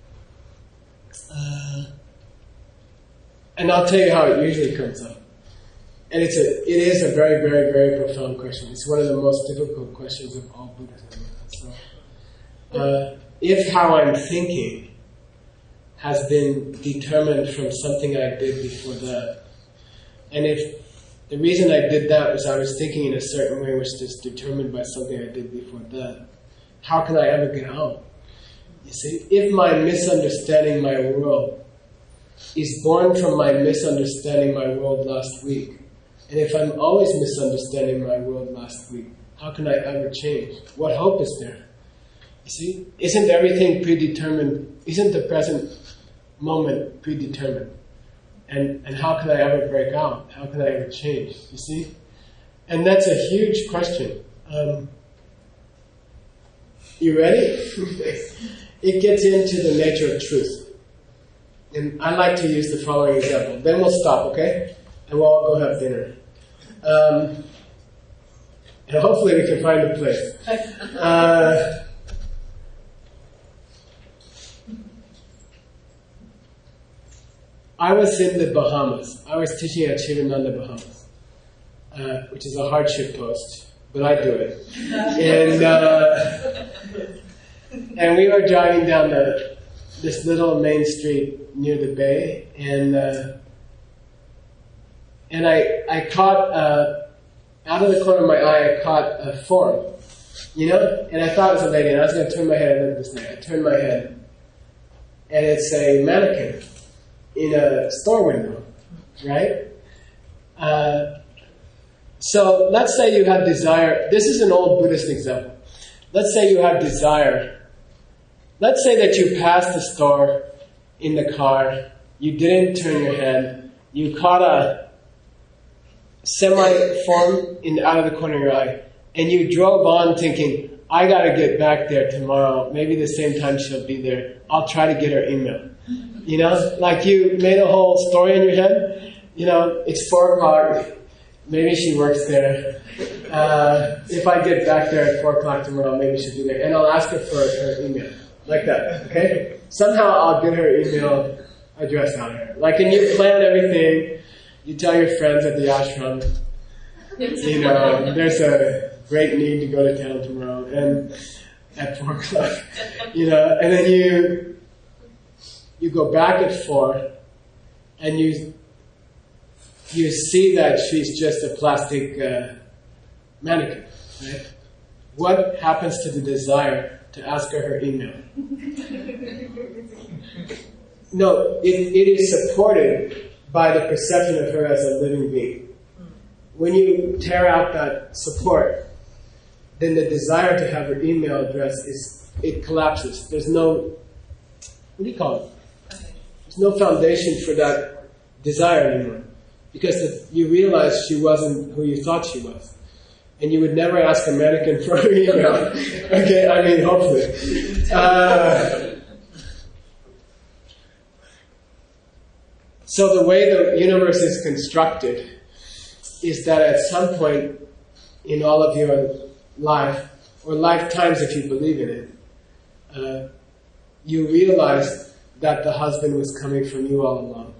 And I'll tell you how it usually comes up. And it is a very, very, very profound question. It's one of the most difficult questions of all Buddhism. So, if how I'm thinking has been determined from something I did before that, and if the reason I did that was I was thinking in a certain way which is determined by something I did before that, how can I ever get out? You see, if my misunderstanding my world is born from my misunderstanding my world last week, and if I'm always misunderstanding my world last week, how can I ever change? What hope is there? You see, isn't everything predetermined? Isn't the present moment predetermined? And how can I ever break out? How can I ever change? You see? And that's a huge question. You ready? It gets into the nature of truth. And I like to use the following example. Then we'll stop, okay? And we'll all go have dinner. And hopefully we can find a place. I was in the Bahamas. I was teaching at Shivananda, Bahamas, which is a hardship post, but I do it. And we were driving down this little main street near the bay, and I caught, out of the corner of my eye, I caught a form, and I thought it was a lady, and I was going to turn my head, and look at this thing. I turned my head, and it's a mannequin in a store window, right? So let's say you have desire. This is an old Buddhist example. Let's say you have desire. Let's say that you passed the store in the car, you didn't turn your head, you caught a semi-form out of the corner of your eye, and you drove on thinking, I gotta get back there tomorrow, maybe the same time she'll be there, I'll try to get her email. Like you made a whole story in your head, it's 4 o'clock, maybe she works there, if I get back there at 4 o'clock tomorrow, maybe she'll be there, and I'll ask her for her email. Like that, okay? Somehow I'll get her email address on her. And you plan everything, you tell your friends at the ashram, there's a great need to go to town tomorrow, and at 4 o'clock, and then you go back at 4, and you see that she's just a plastic mannequin, right? What happens to the desire to ask her email? No, it is supported by the perception of her as a living being. When you tear out that support, then the desire to have her email address it collapses. There's no, what do you call it? There's no foundation for that desire anymore. Because you realize she wasn't who you thought she was. And you would never ask a mannequin for her email. Okay, hopefully. So the way the universe is constructed is that at some point in all of your life, or lifetimes if you believe in it, you realize that the husband was coming from you all along.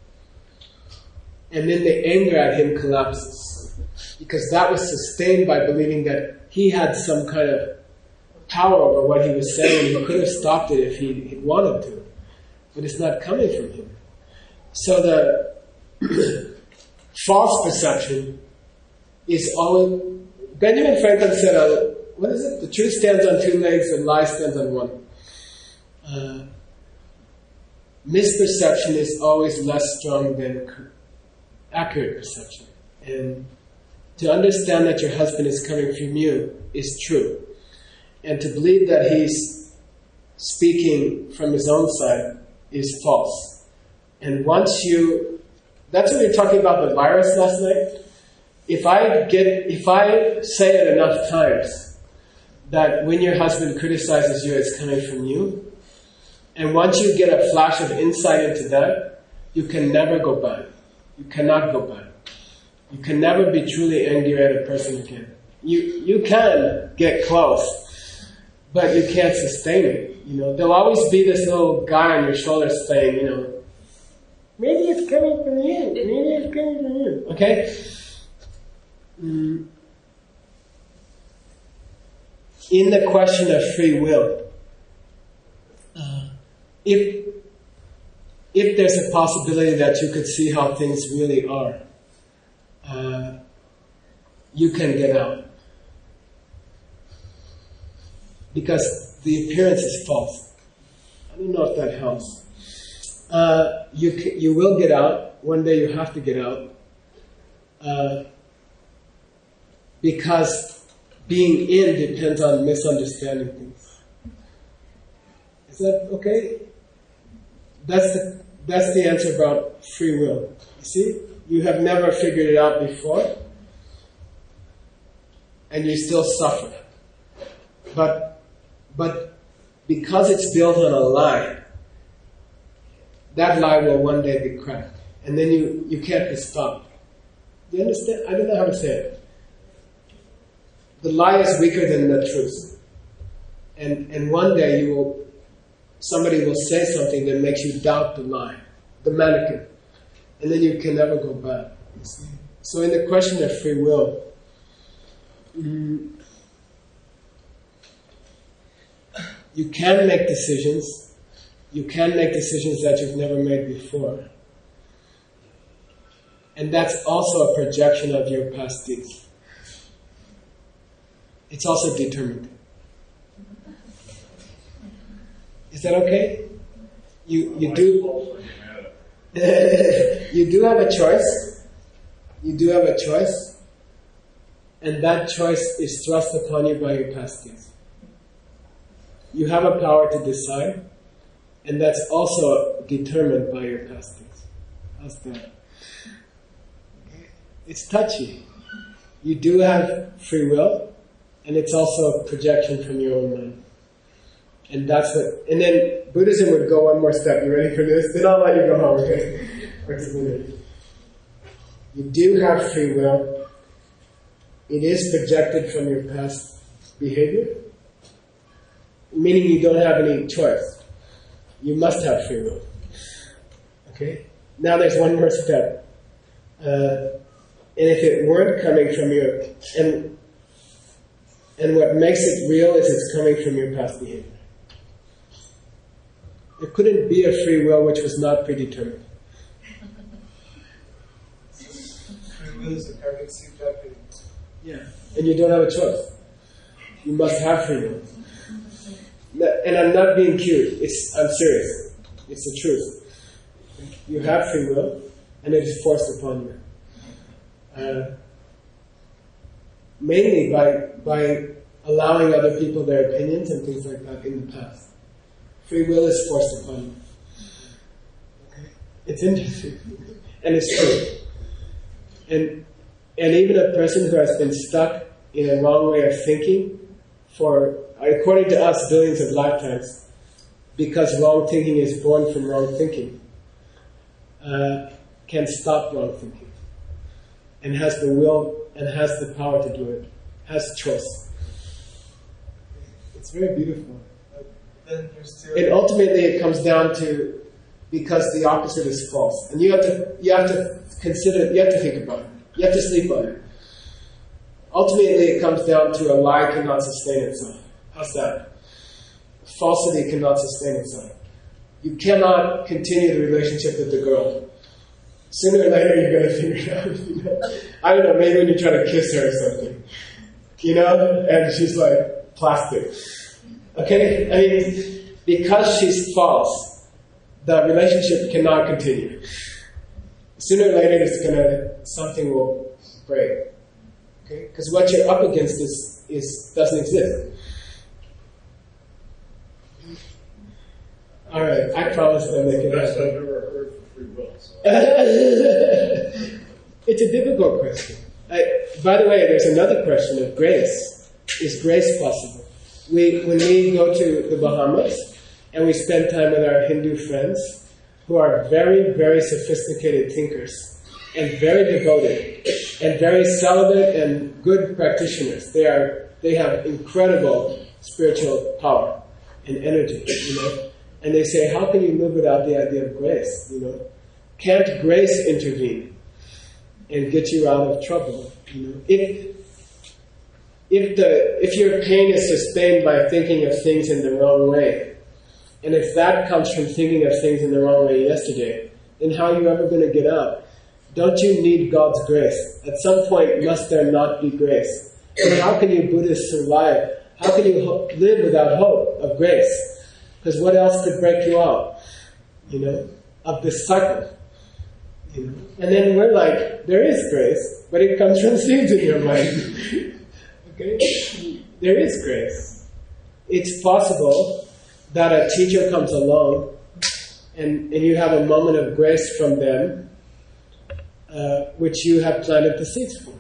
And then the anger at him collapses. Because that was sustained by believing that he had some kind of power over what he was saying, and he could have stopped it if he wanted to. But it's not coming from him. So the false perception is always... Benjamin Franklin said, what is it? The truth stands on 2 legs, and lie stands on 1. Misperception is always less strong than accurate perception. And to understand that your husband is coming from you is true. And to believe that he's speaking from his own side is false. And once that's what we were talking about the virus last night. If I say it enough times that when your husband criticizes you, it's coming from you, and once you get a flash of insight into that, you can never go back. You cannot go back. You can never be truly angry at a person again. You can get close, but you can't sustain it. There'll always be this little guy on your shoulder saying, maybe it's coming from you. Maybe it's coming from you. Okay? In the question of free will, if there's a possibility that you could see how things really are, you can get out. Because the appearance is false. I don't know if that helps. You will get out. One day you have to get out. Because being in depends on misunderstanding things. Is that okay? That's the answer about free will. You see? You have never figured it out before, and you still suffer. But because it's built on a lie, that lie will one day be cracked. And then you can't be stopped. Do you understand? I don't know how to say it. The lie is weaker than the truth. And one day somebody will say something that makes you doubt the lie. The mannequin. and then you can never go back. You see? So in the question of free will, you can make decisions. You can make decisions that you've never made before. And that's also a projection of your past deeds. It's also determined. Is that okay? You do you do have a choice. You do have a choice. And that choice is thrust upon you by your past deeds. You have a power to decide, and that's also determined by your past deeds. How's that? Okay. It's touchy. You do have free will, and it's also a projection from your own mind. And that's what. And then Buddhism would go one more step. You ready for this? Then I'll let you go home. Okay? You do have free will. It is projected from your past behavior, meaning you don't have any choice. You must have free will. Okay? Now there's one more step. And if it weren't coming from your... And what makes it real is it's coming from your past behavior. There couldn't be a free will which was not predetermined. Free will is a karmic seed happening. Yeah. And you don't have a choice. You must have free will. And I'm not being cute. I'm serious. It's the truth. You have free will, and it is forced upon you. Mainly by allowing other people their opinions and things like that in the past. Free will is forced upon you. Okay? It's interesting. And it's true. And even a person who has been stuck in a wrong way of thinking for, according to us, billions of lifetimes, because wrong thinking is born from wrong thinking, can stop wrong thinking. And has the will and has the power to do it. Has choice. It's very beautiful. Then you're still... And ultimately it comes down to, because the opposite is false. And you have to consider, you have to think about it. You have to sleep on it. Ultimately it comes down to a lie cannot sustain itself. How's that? Falsity cannot sustain itself. You cannot continue the relationship with the girl. Sooner or later you're going to figure it out. You know? I don't know, maybe when you try to kiss her or something. You know? And she's like plastic. Okay? I mean, because she's false, the relationship cannot continue. Sooner or later something will break. Okay? Because what you're up against doesn't exist. Alright, I promise I'll make it Best I've happen. ever heard for free will. So. It's a difficult question. By the way, there's another question of grace. Is grace possible? When we go to the Bahamas and we spend time with our Hindu friends who are very, very sophisticated thinkers and very devoted and very celibate and good practitioners. They have incredible spiritual power and energy, you know. And they say, how can you live without the idea of grace, you know? Can't grace intervene and get you out of trouble, you know? If your pain is sustained by thinking of things in the wrong way, and if that comes from thinking of things in the wrong way yesterday, then how are you ever going to get out? Don't you need God's grace? At some point, must there not be grace? And how can you Buddhists survive? How can you live without hope of grace? Because what else could break you out, you know, of this cycle? You know? And then we're like, there is grace, but it comes from seeds in your mind. Okay? There is grace. It's possible that a teacher comes along and you have a moment of grace from them, which you have planted the seeds for.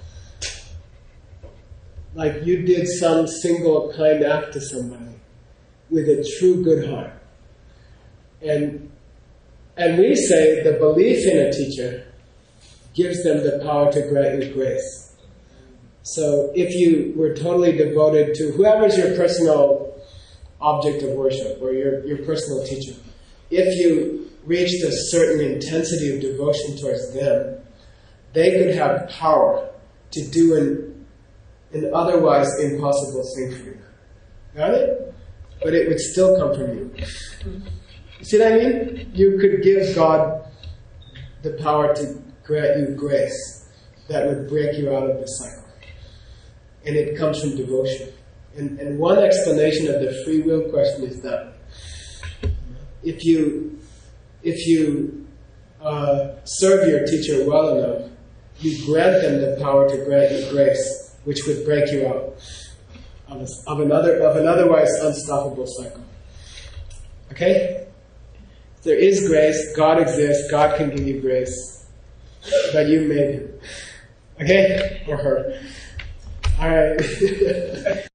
Like you did some single kind act to somebody with a true good heart. And we say the belief in a teacher gives them the power to grant you grace. So if you were totally devoted to whoever's your personal object of worship or your personal teacher, if you reached a certain intensity of devotion towards them, they could have power to do an otherwise impossible thing for you. Got it? But it would still come from you. You see what I mean? You could give God the power to grant you grace that would break you out of the cycle. And it comes from devotion. And one explanation of the free will question is that if you serve your teacher well enough, you grant them the power to grant you grace, which would break you out of an otherwise unstoppable cycle. Okay? There is grace, God exists, God can give you grace, but you made him. Okay? Or her. Alright.